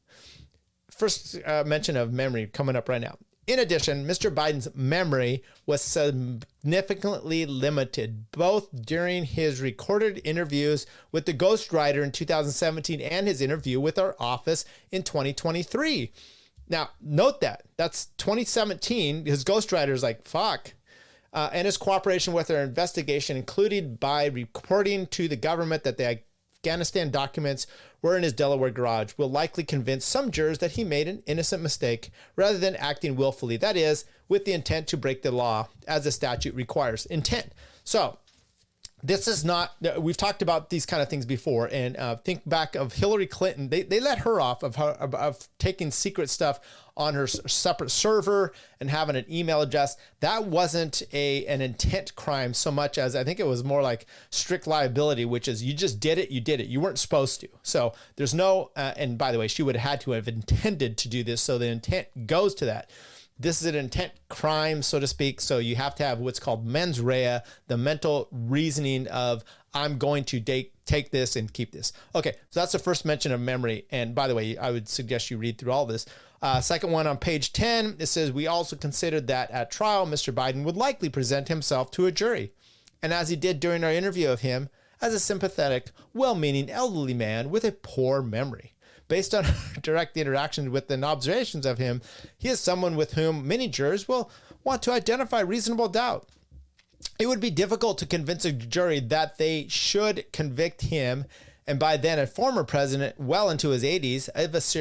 First mention of memory coming up right now. In addition, Mr. Biden's memory was significantly limited, both during his recorded interviews with the ghostwriter in 2017 and his interview with our office in 2023. Now, note that's 2017. His ghostwriter is like, fuck. And his cooperation with our investigation, included by reporting to the government that the Afghanistan documents were in his Delaware garage, will likely convince some jurors that he made an innocent mistake rather than acting willfully. That is, with the intent to break the law, as the statute requires. Intent. So, this is not, we've talked about these kind of things before, and think back of Hillary Clinton. They let her off of taking secret stuff on her separate server and having an email address. That wasn't an intent crime so much as, I think it was more like strict liability, which is you just did it, you did it. You weren't supposed to. So there's no, and by the way, she would have had to have intended to do this. So the intent goes to that. This is an intent crime, so to speak. So you have to have what's called mens rea, the mental reasoning of, I'm going to take this and keep this. Okay, so that's the first mention of memory. And by the way, I would suggest you read through all this. Second one on page 10, it says, we also considered that at trial, Mr. Biden would likely present himself to a jury. And as he did during our interview of him, as a sympathetic, well-meaning elderly man with a poor memory. Based on direct interactions with and observations of him, he is someone with whom many jurors will want to identify reasonable doubt. It would be difficult to convince a jury that they should convict him, and by then a former president well into his 80s, of a serious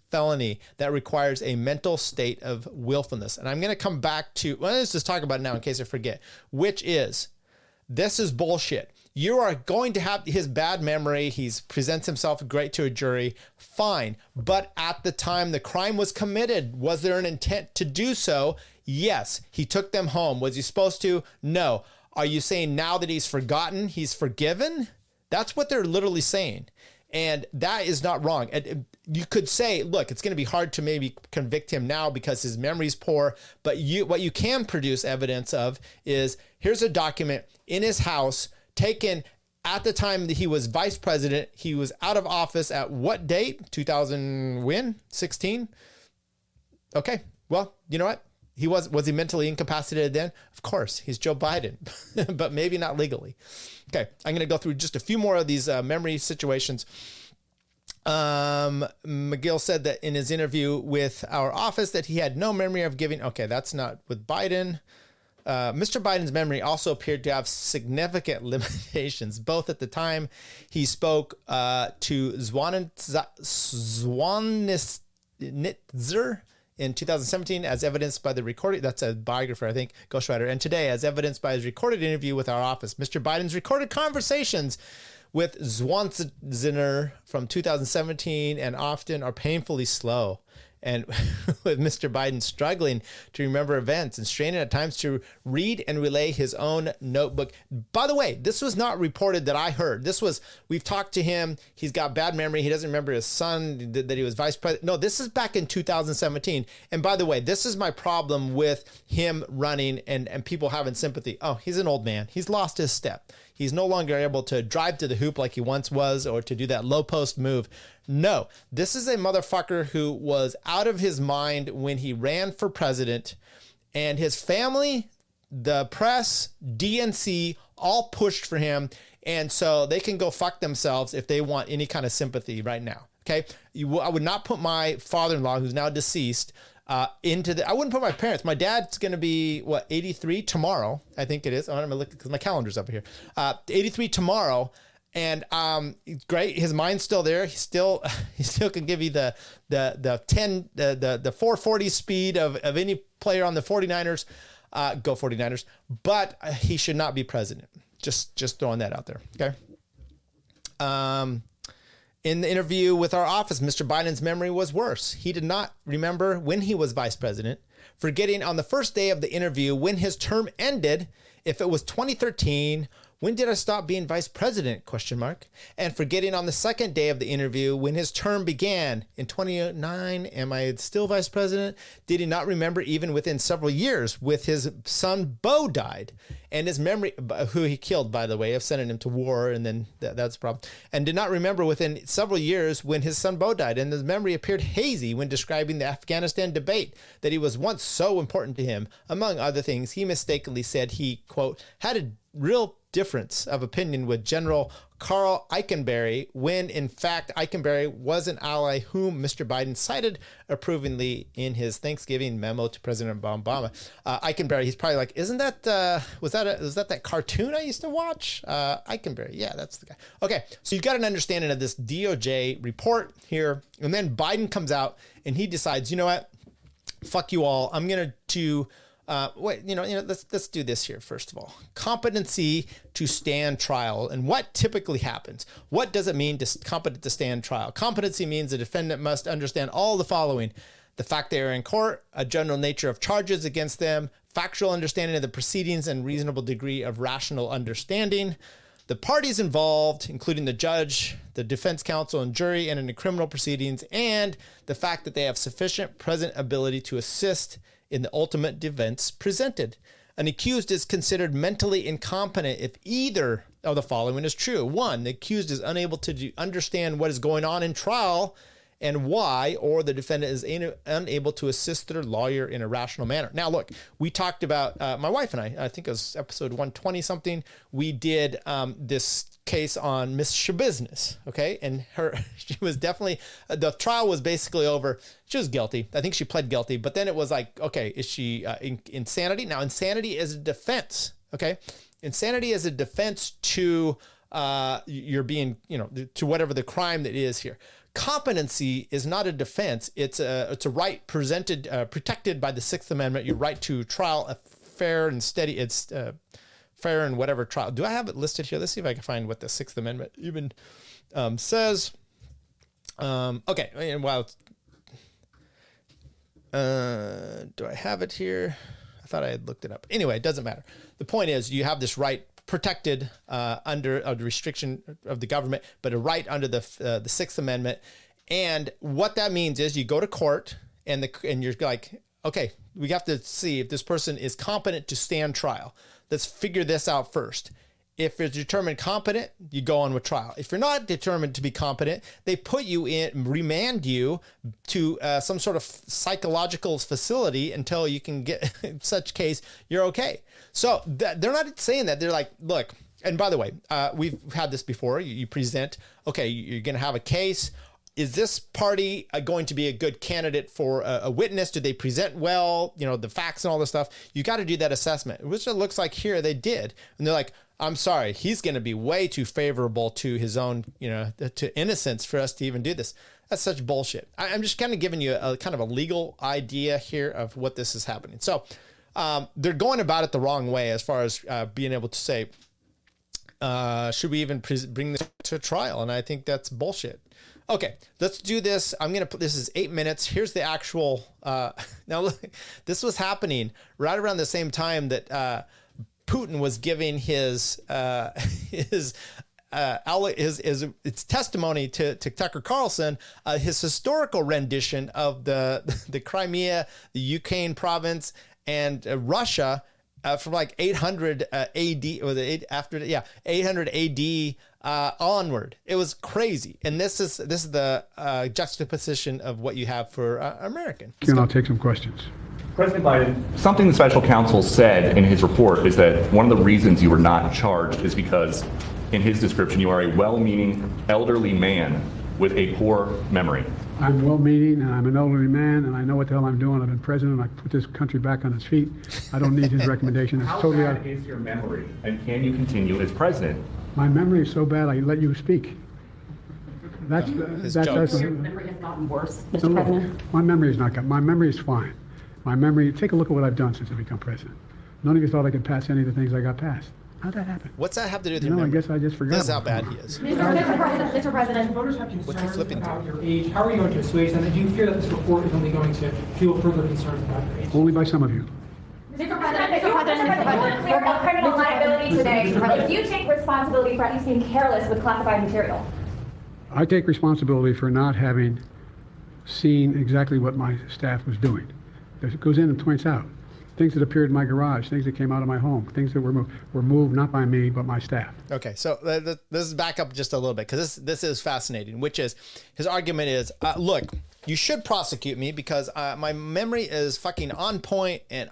felony that requires a mental state of willfulness. And I'm going to come back to, well, let's just talk about it now in case I forget, which is, this is bullshit. You are going to have his bad memory. He presents himself great to a jury. Fine. But at the time the crime was committed, was there an intent to do so? Yes. He took them home. Was he supposed to? No. Are you saying now that he's forgotten, he's forgiven? That's what they're literally saying. And that is not wrong. You could say, look, it's going to be hard to maybe convict him now because his memory's poor. But what you can produce evidence of is, here's a document in his house taken at the time that he was vice president. He was out of office at what date? 2016? Okay. Well, you know what? Was he mentally incapacitated then? Of course, he's Joe Biden, but maybe not legally. Okay, I'm going to go through just a few more of these memory situations. McGill said that in his interview with our office that he had no memory of giving. Okay, that's not with Biden. Mr. Biden's memory also appeared to have significant limitations, both at the time he spoke to Zwanitzer in 2017, as evidenced by the recorded, that's a biographer, I think, ghostwriter, and today, as evidenced by his recorded interview with our office. Mr. Biden's recorded conversations with Zwanitzer from 2017 and often are painfully slow. And with Mr. Biden struggling to remember events and straining at times to read and relay his own notebook. By the way, this was not reported that I heard. We've talked to him. He's got bad memory. He doesn't remember his son, that he was vice president. No, this is back in 2017. And by the way, this is my problem with him running and people having sympathy. Oh, he's an old man. He's lost his step. He's no longer able to drive to the hoop like he once was or to do that low post move. No, this is a motherfucker who was out of his mind when he ran for president, and his family, the press, DNC, all pushed for him. And so they can go fuck themselves if they want any kind of sympathy right now. Okay. I would not put my father-in-law, who's now deceased, I wouldn't put my parents. My dad's going to be 83 tomorrow. I think it is. I'm going to look because my calendar's over here. 83 tomorrow. And great. His mind's still there. He still can give you the 440 speed of any player on the 49ers. Go 49ers. But he should not be president. Just throwing that out there. Okay. In the interview with our office, Mr. Biden's memory was worse. He did not remember when he was vice president, forgetting on the first day of the interview when his term ended, if it was 2013. When did I stop being vice president? ? And forgetting on the second day of the interview when his term began in 2009. Am I still vice president? Did he not remember even within several years with his son Beau died? And his memory, who he killed, by the way, of sending him to war, and then that's a problem. And did not remember within several years when his son Beau died. And his memory appeared hazy when describing the Afghanistan debate that he was once so important to him. Among other things, he mistakenly said he, quote, had a real difference of opinion with General Carl Eikenberry, when in fact Eikenberry was an ally whom Mr. Biden cited approvingly in his Thanksgiving memo to President Obama. Eikenberry, he's probably like, isn't that was that cartoon I used to watch? Eikenberry, yeah, that's the guy. Okay, so you got an understanding of this DOJ report here, and then Biden comes out and he decides, you know what, fuck you all, I'm gonna let's do this here. First of all, competency to stand trial and what typically happens. What does it mean to competent to stand trial? Competency means the defendant must understand all the following: the fact they are in court, a general nature of charges against them, factual understanding of the proceedings, and reasonable degree of rational understanding. The parties involved, including the judge, the defense counsel, and jury, and in the criminal proceedings, and the fact that they have sufficient present ability to assist in the ultimate defense presented. An accused is considered mentally incompetent if either of the following is true. 1, the accused is unable to understand what is going on in trial and why, or the defendant is unable to assist their lawyer in a rational manner. Now, look, we talked about, my wife and I think it was episode 120 something, we did this case on Miss Shabiznes, okay? And she was definitely, the trial was basically over. She was guilty. I think she pled guilty, but then it was like, okay, is she insanity? Now, insanity is a defense, okay? Insanity is a defense to you're being, to whatever the crime that is here. competency is not a defense. It's a right protected by the Sixth Amendment. Your right to trial, a fair and steady. It's fair and whatever trial. Do I have it listed here? Let's see if I can find what the Sixth Amendment even says. Okay, and while do I have it here? I thought I had looked it up. Anyway, it doesn't matter. The point is, you have this right protected under the restriction of the government, but a right under the Sixth Amendment. And what that means is, you go to court, and you're like, okay, we have to see if this person is competent to stand trial. Let's figure this out first. If it's determined competent, you go on with trial. If you're not determined to be competent, they put you in, remand you to some sort of psychological facility until you can get, in such case, you're okay. So they're not saying that. They're like, look, and by the way, we've had this before. You present, okay, you're going to have a case. Is this party going to be a good candidate for a witness? Do they present well, the facts and all this stuff? You got to do that assessment, which it looks like here they did. And they're like, I'm sorry, he's going to be way too favorable to his own, to innocence for us to even do this. That's such bullshit. I'm just kind of giving you a kind of a legal idea here of what this is happening. So they're going about it the wrong way as far as being able to say, should we even bring this to trial? And I think that's bullshit. Okay, let's do this. I'm going to put, this is 8 minutes. Here's the actual, now look, this was happening right around the same time that Putin was giving his testimony to Tucker Carlson, his historical rendition of the Crimea, the Ukraine province, and Russia from like 800 AD, or the 800 AD onward. It was crazy, and this is the juxtaposition of what you have for American. I'll take some questions. President Biden, something the special counsel said in his report is that one of the reasons you were not charged is because, in his description, you are a well-meaning elderly man with a poor memory. I'm well-meaning, and I'm an elderly man, and I know what the hell I'm doing. I've been president. I put this country back on its feet. I don't need his recommendation. It's How totally bad out. is your memory, and can you continue as president? My memory is so bad, I let you speak. Your memory has gotten worse, Mr. President. My memory is not good. My memory is fine. My memory, take a look at what I've done since I've become president. None of you thought I could pass any of the things I got passed. How'd that happen? What's that have to do with your memory? I guess I just forgot. This is how bad he is. Mr. President. Voters have concerns about your age. How are you going to assuage them? And do you fear that this report is only going to fuel further concerns about your age? Only by some of you. Mr. President, clear up criminal liability today. Do you take responsibility for at least being careless with classified material? I take responsibility for not having seen exactly what my staff was doing. It goes in and points out things that appeared in my garage, things that came out of my home, things that were moved not by me but my staff. Okay, so this is back up just a little bit, because this is fascinating. Which is, his argument is, look, you should prosecute me because my memory is fucking on point, and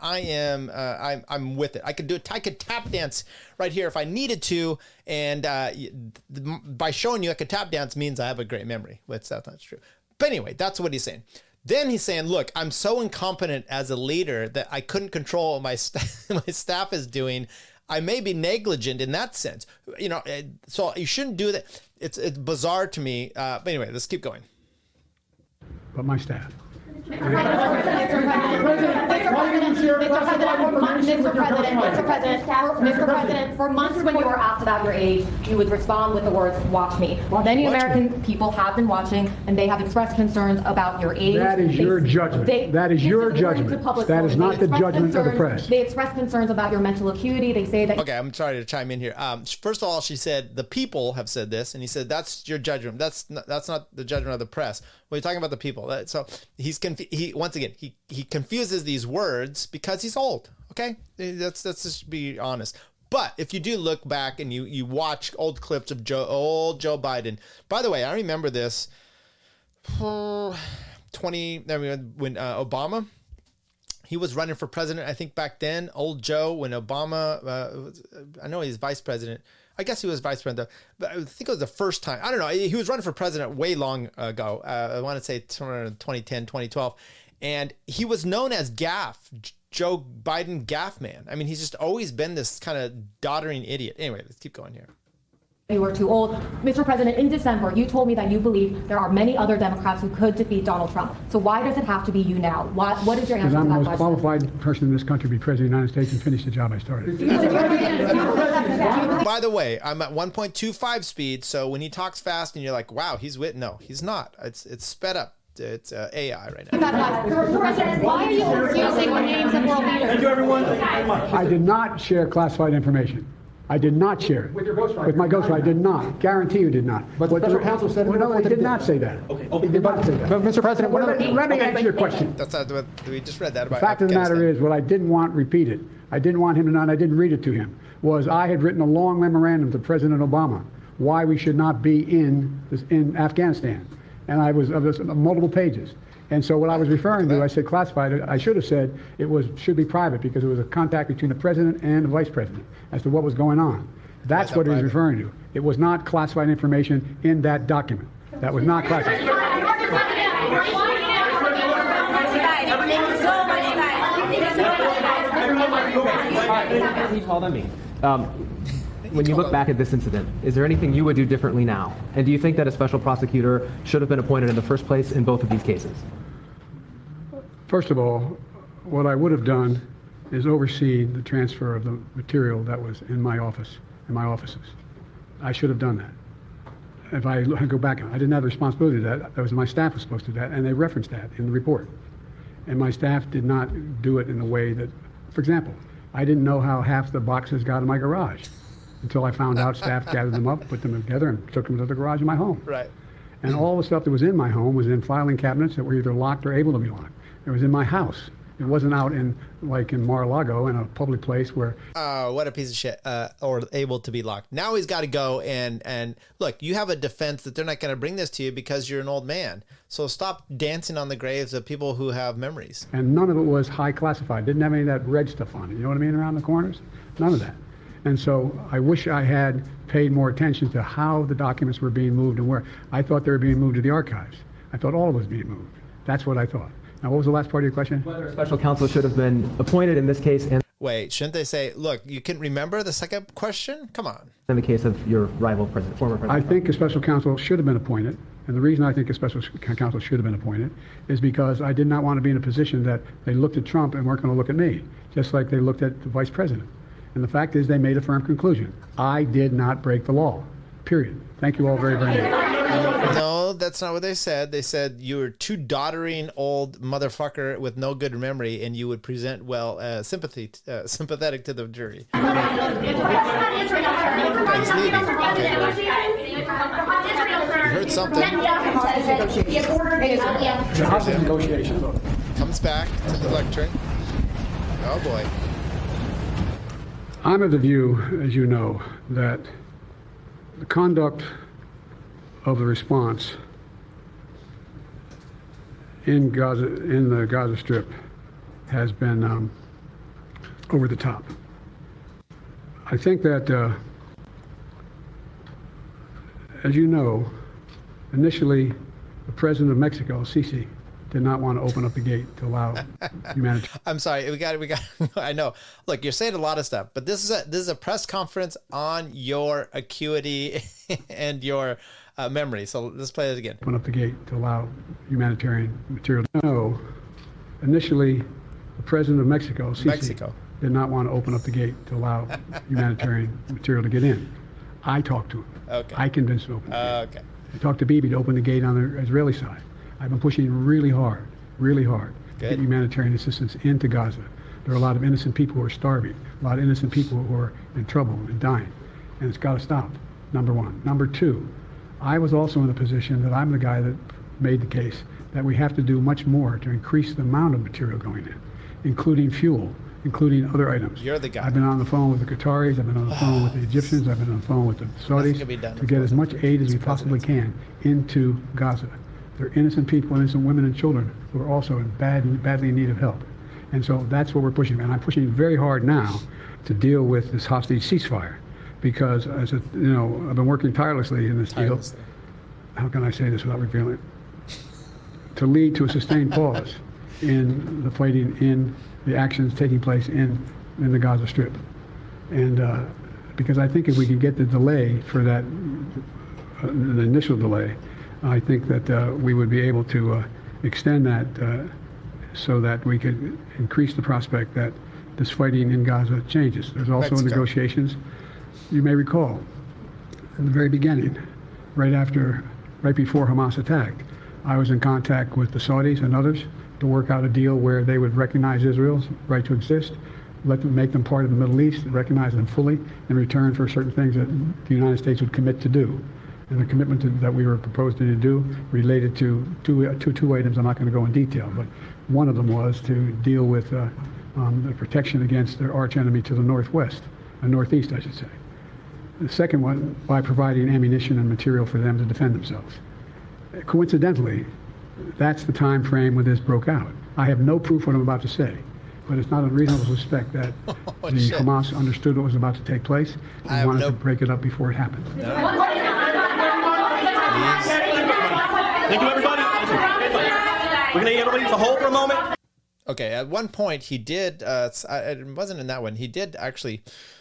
I'm with it. I could tap dance right here if I needed to, and by showing you I could tap dance means I have a great memory. That's not true. But anyway, that's what he's saying. Then he's saying, look, I'm so incompetent as a leader that I couldn't control what my staff is doing. I may be negligent in that sense. So you shouldn't do that. It's bizarre to me. But anyway, let's keep going. But my staff. Mr. President, for months when you were asked about your age, you would respond with the words, watch me. Many American people have been watching, and they have expressed concerns about your age. That is your judgment. That is your judgment. That is not the judgment of the press. They express concerns about your mental acuity. They say that... Okay, I'm sorry to chime in here. First of all, she said, the people have said this, and he said, that's your judgment. That's not the judgment of the press. We're talking about the people. So once again, he confuses these words because he's old. Okay, let's just be honest. But if you do look back and you watch old clips of old Joe Biden. By the way, I remember this when Obama, he was running for president. I think back then, old Joe, when Obama, I know he's vice president. I guess he was vice president, but I think it was the first time. I don't know. He was running for president way long ago. I want to say 2010, 2012. And he was known as Gaff, Joe Biden Gaff man. I mean, he's just always been this kind of doddering idiot. Anyway, let's keep going here. You were too old. Mr. President, in December, you told me that you believe there are many other Democrats who could defeat Donald Trump. So why does it have to be you now? What is your answer to that question? Because I'm the most qualified person in this country to be president of the United States and finish the job I started. By the way, I'm at 1.25 speed, so when he talks fast and you're like, wow, he's no, he's not. It's sped up. It's AI right now. Why are you confusing the names of world leaders? Thank you, everyone. I did not share classified information. I did not share it. With your ghostwriter? With my ghostwriter, I did not. Guarantee you did not. But the special counsel said... Well, no, I did not say that. Okay. He did not say that. But Mr. President, let me answer your question. That's not what we just read that about. The fact of the matter is, what I didn't want repeated, I didn't want him to know, and I didn't read it to him, was I had written a long memorandum to President Obama why we should not be in Afghanistan. And I was of multiple pages. And so what I was referring to, I said classified. I should have said should be private because it was a contact between the president and the vice president as to what was going on. That's what he was referring to. It was not classified information in that document. That was not classified. Please hold on me. When you look back at this incident, is there anything you would do differently now? And do you think that a special prosecutor should have been appointed in the first place in both of these cases? First of all, what I would have done is oversee the transfer of the material that was in my office, in my offices. I should have done that. If I go back, I didn't have the responsibility to that. That was my staff was supposed to do that, and they referenced that in the report. And my staff did not do it in a way that, for example, I didn't know how half the boxes got in my garage until I found out staff gathered them up, put them together, and took them to the garage in my home. Right. And all the stuff that was in my home was in filing cabinets that were either locked or able to be locked. It was in my house. It wasn't out in Mar-a-Lago in a public place where... Oh, what a piece of shit. Or able to be locked. Now he's got to go and look, you have a defense that they're not going to bring this to you because you're an old man. So stop dancing on the graves of people who have memories. And none of it was high classified. Didn't have any of that red stuff on it. You know what I mean? Around the corners? None of that. And so I wish I had paid more attention to how the documents were being moved and where. I thought they were being moved to the archives. I thought all of it was being moved. That's what I thought. Now, what was the last part of your question? Whether a special counsel should have been appointed in this case and... Wait, shouldn't they say, look, you can remember the second question? Come on. In the case of your rival president, former president. I think a special counsel should have been appointed. And the reason I think a special counsel should have been appointed is because I did not want to be in a position that they looked at Trump and weren't going to look at me, just like they looked at the vice president. And the fact is they made a firm conclusion. I did not break the law, period. Thank you all very, very much. No, that's not what they said. They said you were too doddering old motherfucker with no good memory, and you would present sympathetic to the jury. The heard something. hostage negotiations. Comes back to the lectern. Oh boy. I'm of the view, as you know, that the conduct of the response in Gaza, in the Gaza Strip, has been over the top. I think that, as you know, initially the president of Mexico, Sisi, did not want to open up the gate to allow humanity. I'm sorry, we got. I know. Look, you're saying a lot of stuff, but this is a press conference on your acuity and your memory. So let's play it again. Open up the gate to allow humanitarian material. No, initially, the president of Mexico, Sisi, did not want to open up the gate to allow humanitarian material to get in. I talked to him. Okay. I convinced him to open the gate. Okay. I talked to Bibi to open the gate on the Israeli side. I've been pushing really hard to get humanitarian assistance into Gaza. There are a lot of innocent people who are starving, a lot of innocent people who are in trouble and dying, and it's got to stop, number one. Number two, I was also in a position that I'm the guy that made the case that we have to do much more to increase the amount of material going in, including fuel, including other items. You're the guy. I've been on the phone with the Qataris, I've been on the phone with the Egyptians, I've been on the phone with the Saudis to get as much aid as we possibly can into Gaza. There are innocent people, innocent women and children who are also in badly in need of help. And so that's what we're pushing. And I'm pushing very hard now to deal with this hostage ceasefire because, I've been working tirelessly in this deal. How can I say this without revealing it? To lead to a sustained pause in the fighting, in the actions taking place in the Gaza Strip. And because I think if we can get the delay for that, the initial delay, I think that we would be able to extend that so that we could increase the prospect that this fighting in Gaza changes. There's also Mexico. negotiations. You may recall, in the very beginning, right before Hamas attacked, I was in contact with the Saudis and others to work out a deal where they would recognize Israel's right to exist, make them part of the Middle East, recognize them fully in return for certain things that the United States would commit to do. And the commitment that we were proposing to do related to two items. I'm not going to go in detail, but one of them was to deal with the protection against their arch enemy to the northwest, northeast, I should say. The second one, by providing ammunition and material for them to defend themselves. Coincidentally, that's the time frame when this broke out. I have no proof what I'm about to say, but it's not unreasonable to suspect that Hamas understood what was about to take place and wanted to break it up before it happened. Thank you, everybody. We're going to get everybody to hold for a moment. Okay, at one point he did, it wasn't in that one, he did actually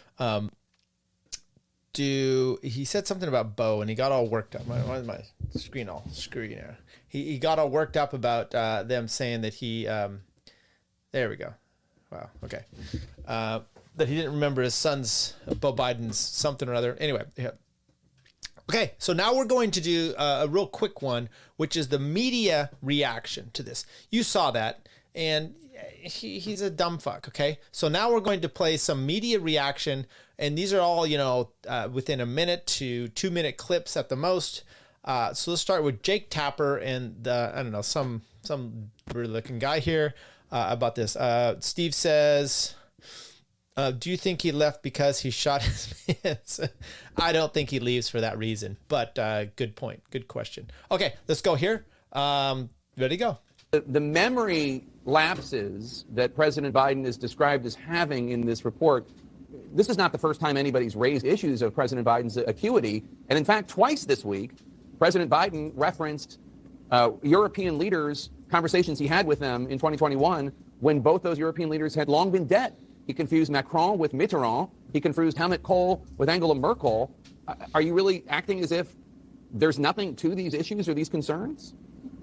he said something about Bo, and he got all worked up. Why is my screen all screwy here? He got all worked up about them saying that he, there we go. Wow, okay. That he didn't remember his son's, Bo Biden's something or other. Anyway, yeah. Okay, so now we're going to do a real quick one, which is the media reaction to this. You saw that, and he's a dumb fuck, okay? So now we're going to play some media reaction, and these are all, within a minute to 2 minute clips at the most. So let's start with Jake Tapper and some looking guy here about this. Steve says, do you think he left because he shot his mans? I don't think he leaves for that reason, but good point. Good question. Okay, let's go here. Ready to go. The memory lapses that President Biden is described as having in this report, this is not the first time anybody's raised issues of President Biden's acuity. And in fact, twice this week, President Biden referenced European leaders, conversations he had with them in 2021 when both those European leaders had long been dead. He confused Macron with Mitterrand. He confused Helmut Kohl with Angela Merkel. Are you really acting as if there's nothing to these issues or these concerns?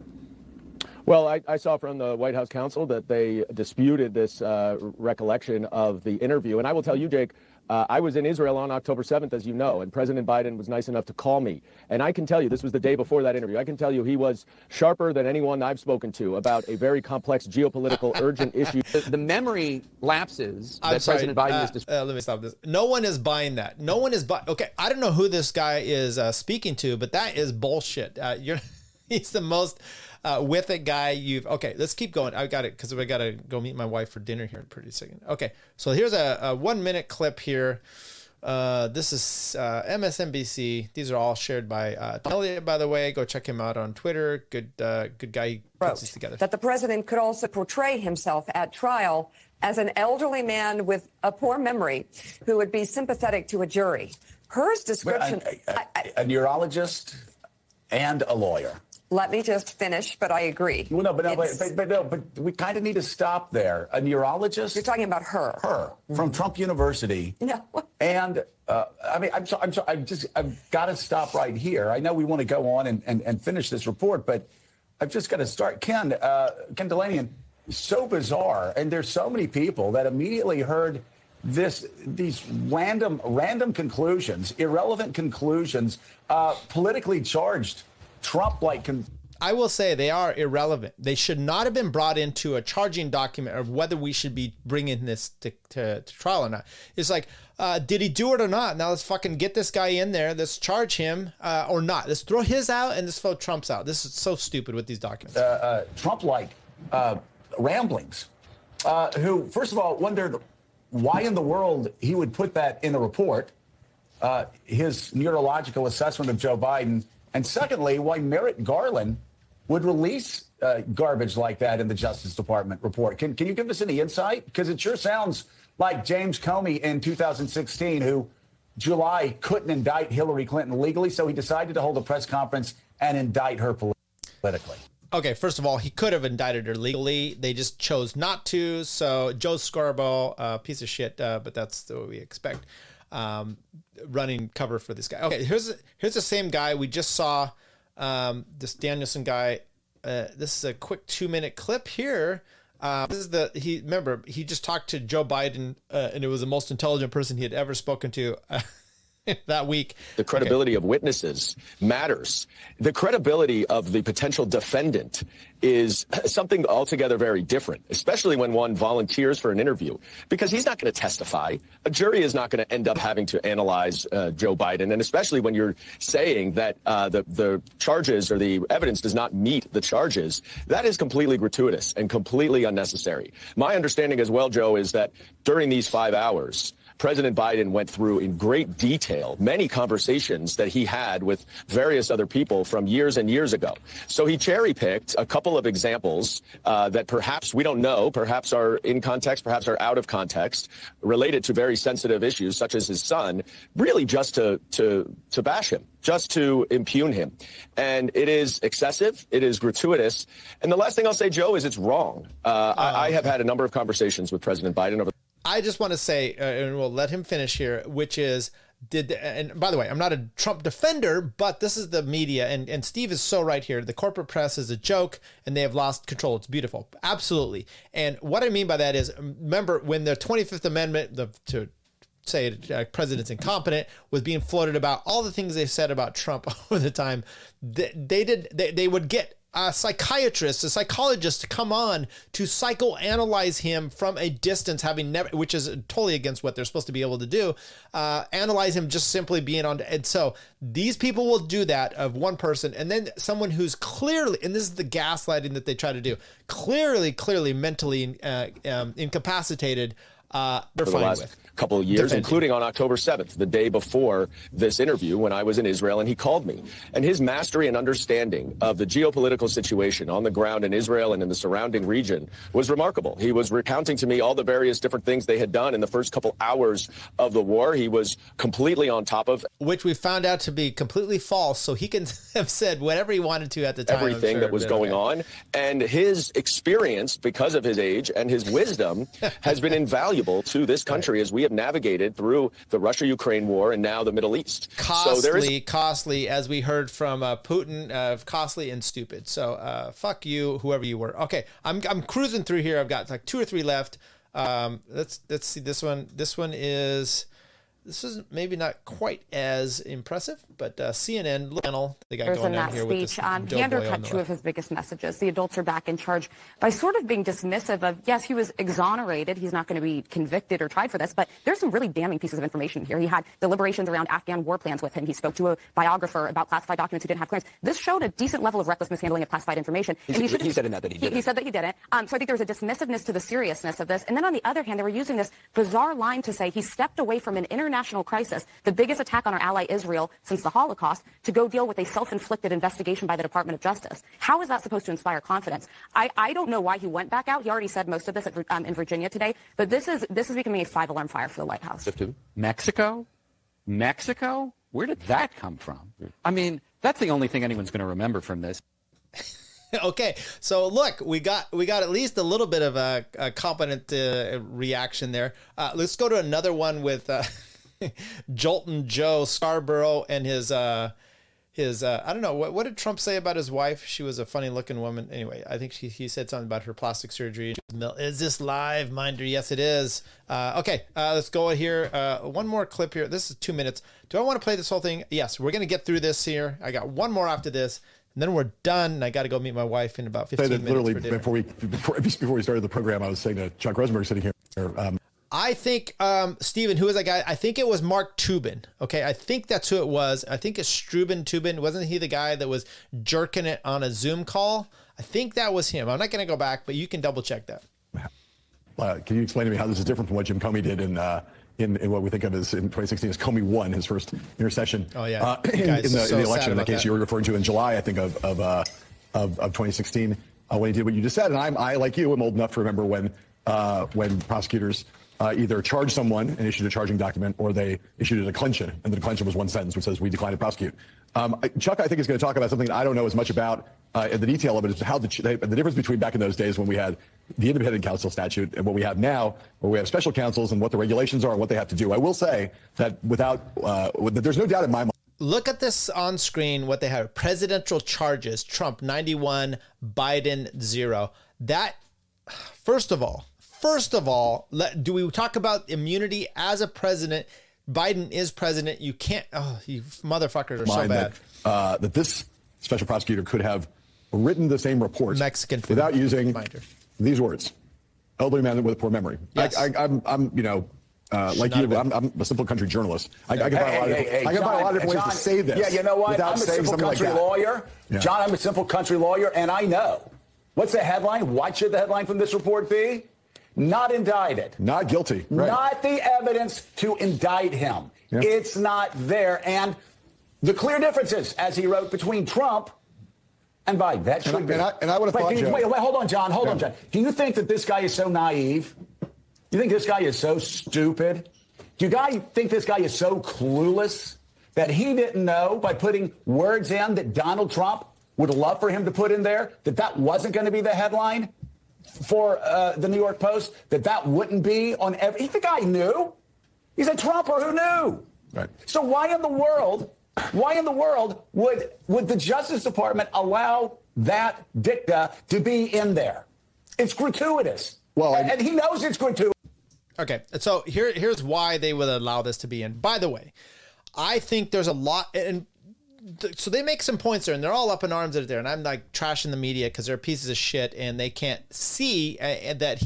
Well, I saw from the White House counsel that they disputed this recollection of the interview. And I will tell you, Jake, I was in Israel on October 7th, as you know, and President Biden was nice enough to call me. And I can tell you, this was the day before that interview, I can tell you he was sharper than anyone I've spoken to about a very complex geopolitical urgent issue. The memory lapses that President Biden is... let me stop this. No one is buying that. No one is buying... Okay, I don't know who this guy is speaking to, but that is bullshit. He's the most... with a guy you've... Okay, let's keep going. I got it, because I got to go meet my wife for dinner here in a pretty second. Okay, so here's a 1 minute clip here. This is MSNBC. These are all shared by Elliot, by the way. Go check him out on Twitter. Good guy. He puts these together. That the president could also portray himself at trial as an elderly man with a poor memory who would be sympathetic to a jury. Hers description... A neurologist and a lawyer. Let me just finish, but I agree. Well, no, but we kind of need to stop there. A neurologist. You're talking about her. Her from Trump University. No. And I've got to stop right here. I know we want to go on and finish this report, but I've just got to start. Ken Dilanian, so bizarre, and there's so many people that immediately heard these random conclusions, irrelevant conclusions, politically charged. Trump-like. I will say they are irrelevant. They should not have been brought into a charging document of whether we should be bringing this to trial or not. It's like, did he do it or not? Now let's fucking get this guy in there. Let's charge him or not. Let's throw his out and let's throw Trump's out. This is so stupid with these documents. Trump-like ramblings. Who, first of all, wondered why in the world he would put that in a report, his neurological assessment of Joe Biden. And secondly, why Merrick Garland would release garbage like that in the Justice Department report. Can you give us any insight? Because it sure sounds like James Comey in 2016, who July couldn't indict Hillary Clinton legally, so he decided to hold a press conference and indict her politically. Okay, first of all, he could have indicted her legally. They just chose not to. So Joe Scarborough, piece of shit, but that's what we expect. running cover for this guy. Okay, here's the same guy we just saw. This Danielson guy. This is a quick 2-minute clip here. This is he just talked to Joe Biden, and it was the most intelligent person he had ever spoken to that week. The credibility of witnesses matters. The credibility of the potential defendant is something altogether very different, especially when one volunteers for an interview, because he's not going to testify. A jury is not going to end up having to analyze Joe Biden, and especially when you're saying that the charges or the evidence does not meet the charges, that is completely gratuitous and completely unnecessary. My understanding as well, Joe, is that during these 5 hours, President Biden went through in great detail many conversations that he had with various other people from years and years ago. So he cherry-picked a couple of examples that perhaps we don't know, perhaps are in context, perhaps are out of context, related to very sensitive issues such as his son, really just to bash him, just to impugn him. And it is excessive. It is gratuitous. And the last thing I'll say, Joe, is it's wrong. I have had a number of conversations with President Biden over. I just want to say, and we'll let him finish here, which is, and by the way, I'm not a Trump defender, but this is the media, and Steve is so right here. The corporate press is a joke, and they have lost control. It's beautiful. Absolutely. And what I mean by that is, remember when the 25th Amendment, to say president's incompetent, was being floated about, all the things they said about Trump over the time, they would get a psychiatrist, a psychologist to come on to psychoanalyze him from a distance, having never, which is totally against what they're supposed to be able to do, analyze him just simply being on. And so these people will do that of one person, and then someone who's clearly, and this is the gaslighting that they try to do, clearly mentally incapacitated, they're fine with. Couple of years, including on October 7th, the day before this interview, when I was in Israel, and he called me. And his mastery and understanding of the geopolitical situation on the ground in Israel and in the surrounding region was remarkable. He was recounting to me all the various different things they had done in the first couple hours of the war. He was completely on top of, which we found out to be completely false. So he can have said whatever he wanted to at the time. Everything that was going on. And his experience, because of his age and his wisdom, has been invaluable to this country as we have navigated through the Russia-Ukraine war and now the Middle East. Costly, as we heard from Putin, costly and stupid. So fuck you, whoever you were. Okay, I'm cruising through here. I've got like 2 or 3 left. Let's see this one. This is maybe not quite as impressive, but CNN panel, the guy going down here with this he undercut 2 of his biggest messages. The adults are back in charge by sort of being dismissive of, yes, he was exonerated. He's not going to be convicted or tried for this, but there's some really damning pieces of information here. He had deliberations around Afghan war plans with him. He spoke to a biographer about classified documents who didn't have clearance. This showed a decent level of reckless mishandling of classified information. He said in that he didn't. He said that he didn't. So I think there was a dismissiveness to the seriousness of this. And then on the other hand, they were using this bizarre line to say he stepped away from an international crisis, the biggest attack on our ally Israel since the Holocaust, to go deal with a self-inflicted investigation by the Department of Justice. How is that supposed to inspire confidence? I don't know why he went back out. He already said most of this in Virginia today, but this is becoming a 5-alarm fire for the White House. Mexico? Where did that come from? I mean, that's the only thing anyone's going to remember from this. Okay, so look, we got at least a little bit of a competent reaction there. Let's go to another one with Jolton Joe Scarborough and his I don't know, what did Trump say about his wife? She was a funny looking woman. Anyway, I think he said something about her plastic surgery. Is this live, Minder? Yes, it is. Okay, let's go here. One more clip here. This is 2 minutes. Do I want to play this whole thing? Yes, we're going to get through this here. I got one more after this, and then we're done. And I got to go meet my wife in about 15 minutes. Literally, for dinner. before we started the program, I was saying to Chuck Rosenberg sitting here. I think, Steven, who is that guy? I think it was Mark Tubin. Okay, I think that's who it was. I think it's Struben Tubin. Wasn't he the guy that was jerking it on a Zoom call? I think that was him. I'm not going to go back, but you can double check that. Can you explain to me how this is different from what Jim Comey did in what we think of as in 2016 as Comey won his first intercession? Oh yeah, in the election in the case you were referring to in July, I think of 2016 when he did what you just said. And I like you, am old enough to remember when prosecutors either charged someone and issued a charging document, or they issued a declension, and the declension was one sentence which says we decline to prosecute. Chuck, I think, is going to talk about something that I don't know as much about. The detail of it is how the difference between back in those days when we had the independent counsel statute and what we have now, where we have special counsels and what the regulations are and what they have to do. I will say that there's no doubt in my mind. Look at this on screen, what they have. Presidential charges, Trump 91, Biden 0. That, first of all, do we talk about immunity as a president? Biden is president. You can't, you motherfuckers are so bad. That this special prosecutor could have written the same report Mexican without using these words. Elderly man with a poor memory. Yes. I'm like you, I'm a simple country journalist. I can find a lot of different ways to say this. Yeah, you know what? Without I'm a saying simple something country like that. lawyer. Yeah. John, I'm a simple country lawyer, and I know. What's the headline? What should the headline from this report be? Not indicted. Not guilty. Right. Not the evidence to indict him. Yeah. It's not there. And the clear differences, as he wrote, between Trump and Biden. That should be. And I would have thought, wait, hold on, John. Hold on, John. Do you think that this guy is so naive? You think this guy is so stupid? Do you guys think this guy is so clueless that he didn't know by putting words in that Donald Trump would love for him to put in there, that wasn't going to be the headline for the New York Post, that wouldn't be on every... The guy knew. He's a Trumper who knew. Right. So why in the world would the Justice Department allow that dicta to be in there? It's gratuitous. Well, and he knows it's gratuitous. Okay, so here's why they would allow this to be in. By the way, I think there's a lot, and so they make some points there, and they're all up in arms there, and I'm like trashing the media because they're pieces of shit, and they can't see that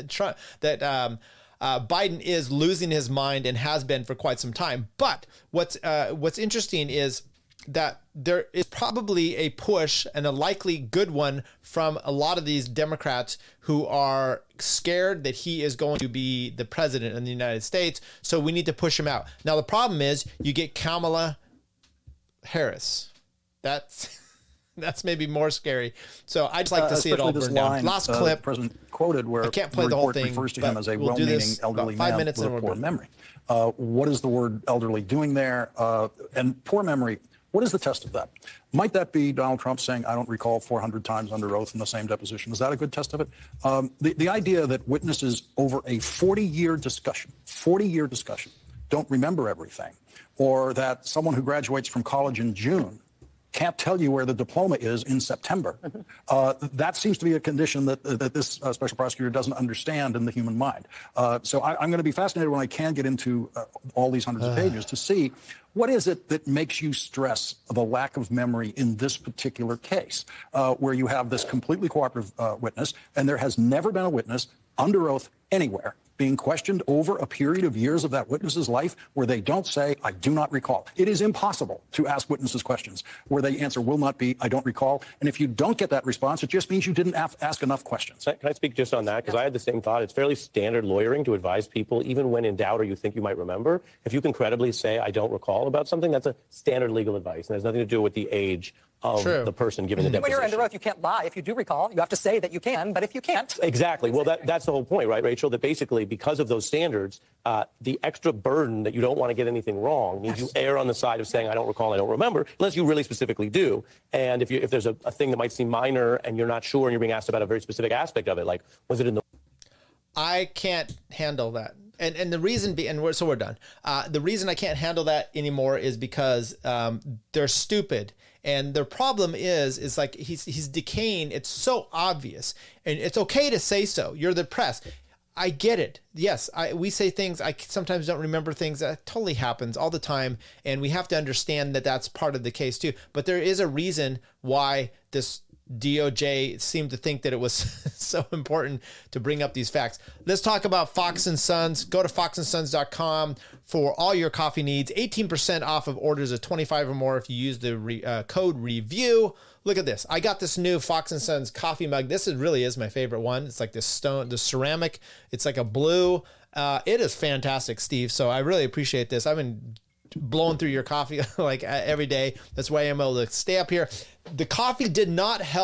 Biden is losing his mind and has been for quite some time. But what's interesting is that there is probably a push, and a likely good one, from a lot of these Democrats who are scared that he is going to be the president of the United States. So we need to push him out. Now, the problem is you get Kamala Harris. That's maybe more scary. So I'd just like to see it all burn down. Last clip. The president quoted where I can't play the whole thing, refers to him as a we'll well-meaning elderly man with a poor memory. What is the word elderly doing there? And poor memory, what is the test of that? Might that be Donald Trump saying, I don't recall 400 times under oath in the same deposition? Is that a good test of it? The idea that witnesses over a 40-year discussion don't remember everything, or that someone who graduates from college in June can't tell you where the diploma is in September. That seems to be a condition that this special prosecutor doesn't understand in the human mind. So I'm going to be fascinated when I can get into all these hundreds of pages to see what is it that makes you stress the lack of memory in this particular case, where you have this completely cooperative witness, and there has never been a witness under oath anywhere being questioned over a period of years of that witness's life where they don't say, I do not recall. It is impossible to ask witnesses questions where they answer will not be, I don't recall. And if you don't get that response, it just means you didn't ask enough questions. Can I speak just on that? Because I had the same thought. It's fairly standard lawyering to advise people, even when in doubt or you think you might remember. If you can credibly say, I don't recall about something, that's a standard legal advice. And it has nothing to do with the age of the person giving the deposition. When you're under oath, you can't lie. If you do recall, you have to say that you can, but if you can't... Exactly. Well, that's the whole point, right, Rachel? That basically, because of those standards, the extra burden that you don't want to get anything wrong means you err on the side of saying, I don't recall, I don't remember, unless you really specifically do. And if there's a thing that might seem minor and you're not sure and you're being asked about a very specific aspect of it, like, was it in the... I can't handle that. And the reason so we're done. The reason I can't handle that anymore is because they're stupid. And their problem is like he's decaying. It's so obvious, and it's okay to say so. You're the press. I get it. Yes, we say things. I sometimes don't remember things. That totally happens all the time, and we have to understand that that's part of the case too. But there is a reason why this DOJ seemed to think that it was so important to bring up these facts. Let's talk about Fox & Sons. Go to foxandsons.com for all your coffee needs. 18% off of orders of 25 or more if you use the code REVIEW. Look at this. I got this new Fox & Sons coffee mug. This really is my favorite one. It's like this the ceramic. It's like a blue. It is fantastic, Steve. So I really appreciate this. I've been blowing through your coffee like every day. That's why I'm able to stay up here. The coffee did not help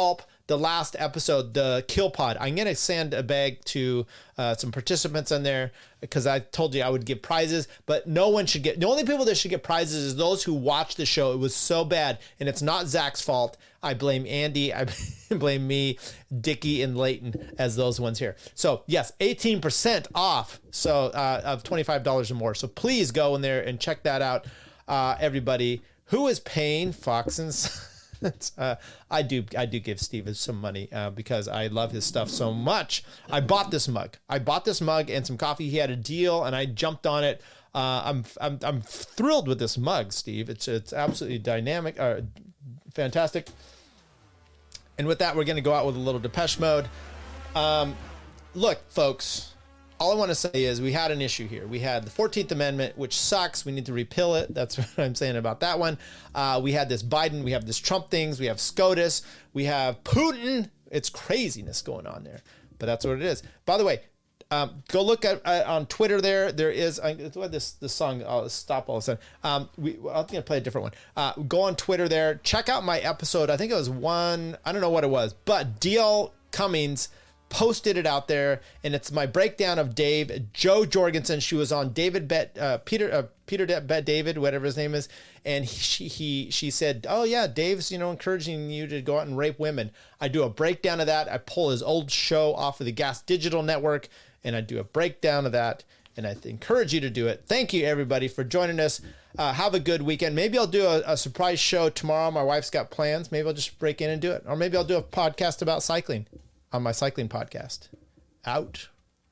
the last episode, the Kill Pod. I'm going to send a bag to some participants on there because I told you I would give prizes, but no one should get, the only people that should get prizes is those who watch the show. It was so bad, and it's not Zach's fault. I blame Andy. I blame me, Dickie, and Leighton as those ones here. So yes, 18% off. So of $25 or more. So please go in there and check that out. Everybody who is paying Fox and I do give Steve some money because I love his stuff so much. I bought this mug and some coffee. He had a deal and I jumped on it. I'm thrilled with this mug, Steve. It's absolutely dynamic, fantastic. And with that, we're going to go out with a little Depeche Mode. Look, folks, all I want to say is we had an issue here. We had the 14th Amendment, which sucks. We need to repeal it. That's what I'm saying about that one. We had this Biden. We have this Trump things. We have SCOTUS. We have Putin. It's craziness going on there. But that's what it is. By the way, go look at on Twitter there. There is this song. I'll stop all of a sudden. I'm going to play a different one. Go on Twitter there. Check out my episode. I think it was one. I don't know what it was. But DL Cummings posted it out there, and it's my breakdown of Dave. Joe Jorgensen, she was on Peter Bet David, whatever his name is, and she said, oh yeah, Dave's encouraging you to go out and rape women. I do a breakdown of that. I pull his old show off of the Gas Digital Network, and I do a breakdown of that, and I encourage you to do it. Thank you everybody for joining us. Have a good weekend. Maybe I'll do a surprise show tomorrow. My wife's got plans. Maybe I'll just break in and do it, or maybe I'll do a podcast about cycling on my cycling podcast. Out.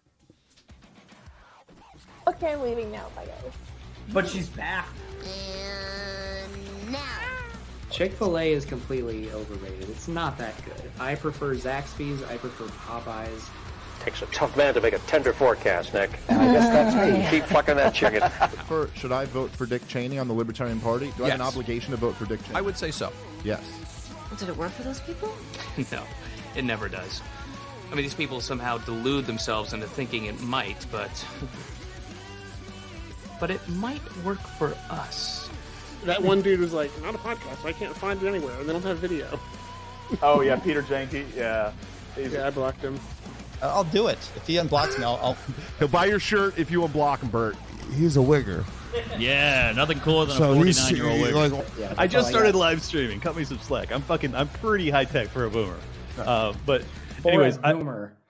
Okay, I'm leaving now. Bye, guys. But she's back. And now. Chick-fil-A is completely overrated. It's not that good. I prefer Zaxby's. I prefer Popeyes. Takes a tough man to make a tender forecast, Nick. And I guess that's me. Keep fucking that chicken. Should I vote for Dick Cheney on the Libertarian Party? Do I have an obligation to vote for Dick Cheney? I would say so. Yes. Did it work for those people? No, it never does. I mean, these people somehow delude themselves into thinking it might, but it might work for us. That one dude was like, not a podcast. I can't find it anywhere. They don't have video. Oh, yeah, Peter Janke. Yeah. Yeah, I blocked him. I'll do it. If he unblocks me, He'll buy your shirt if you unblock him, Bert. He's a wigger. Yeah, nothing cooler than a 49-year-old wigger. I just started live streaming. Cut me some slack. I'm pretty high tech for a boomer. But anyways, boomer.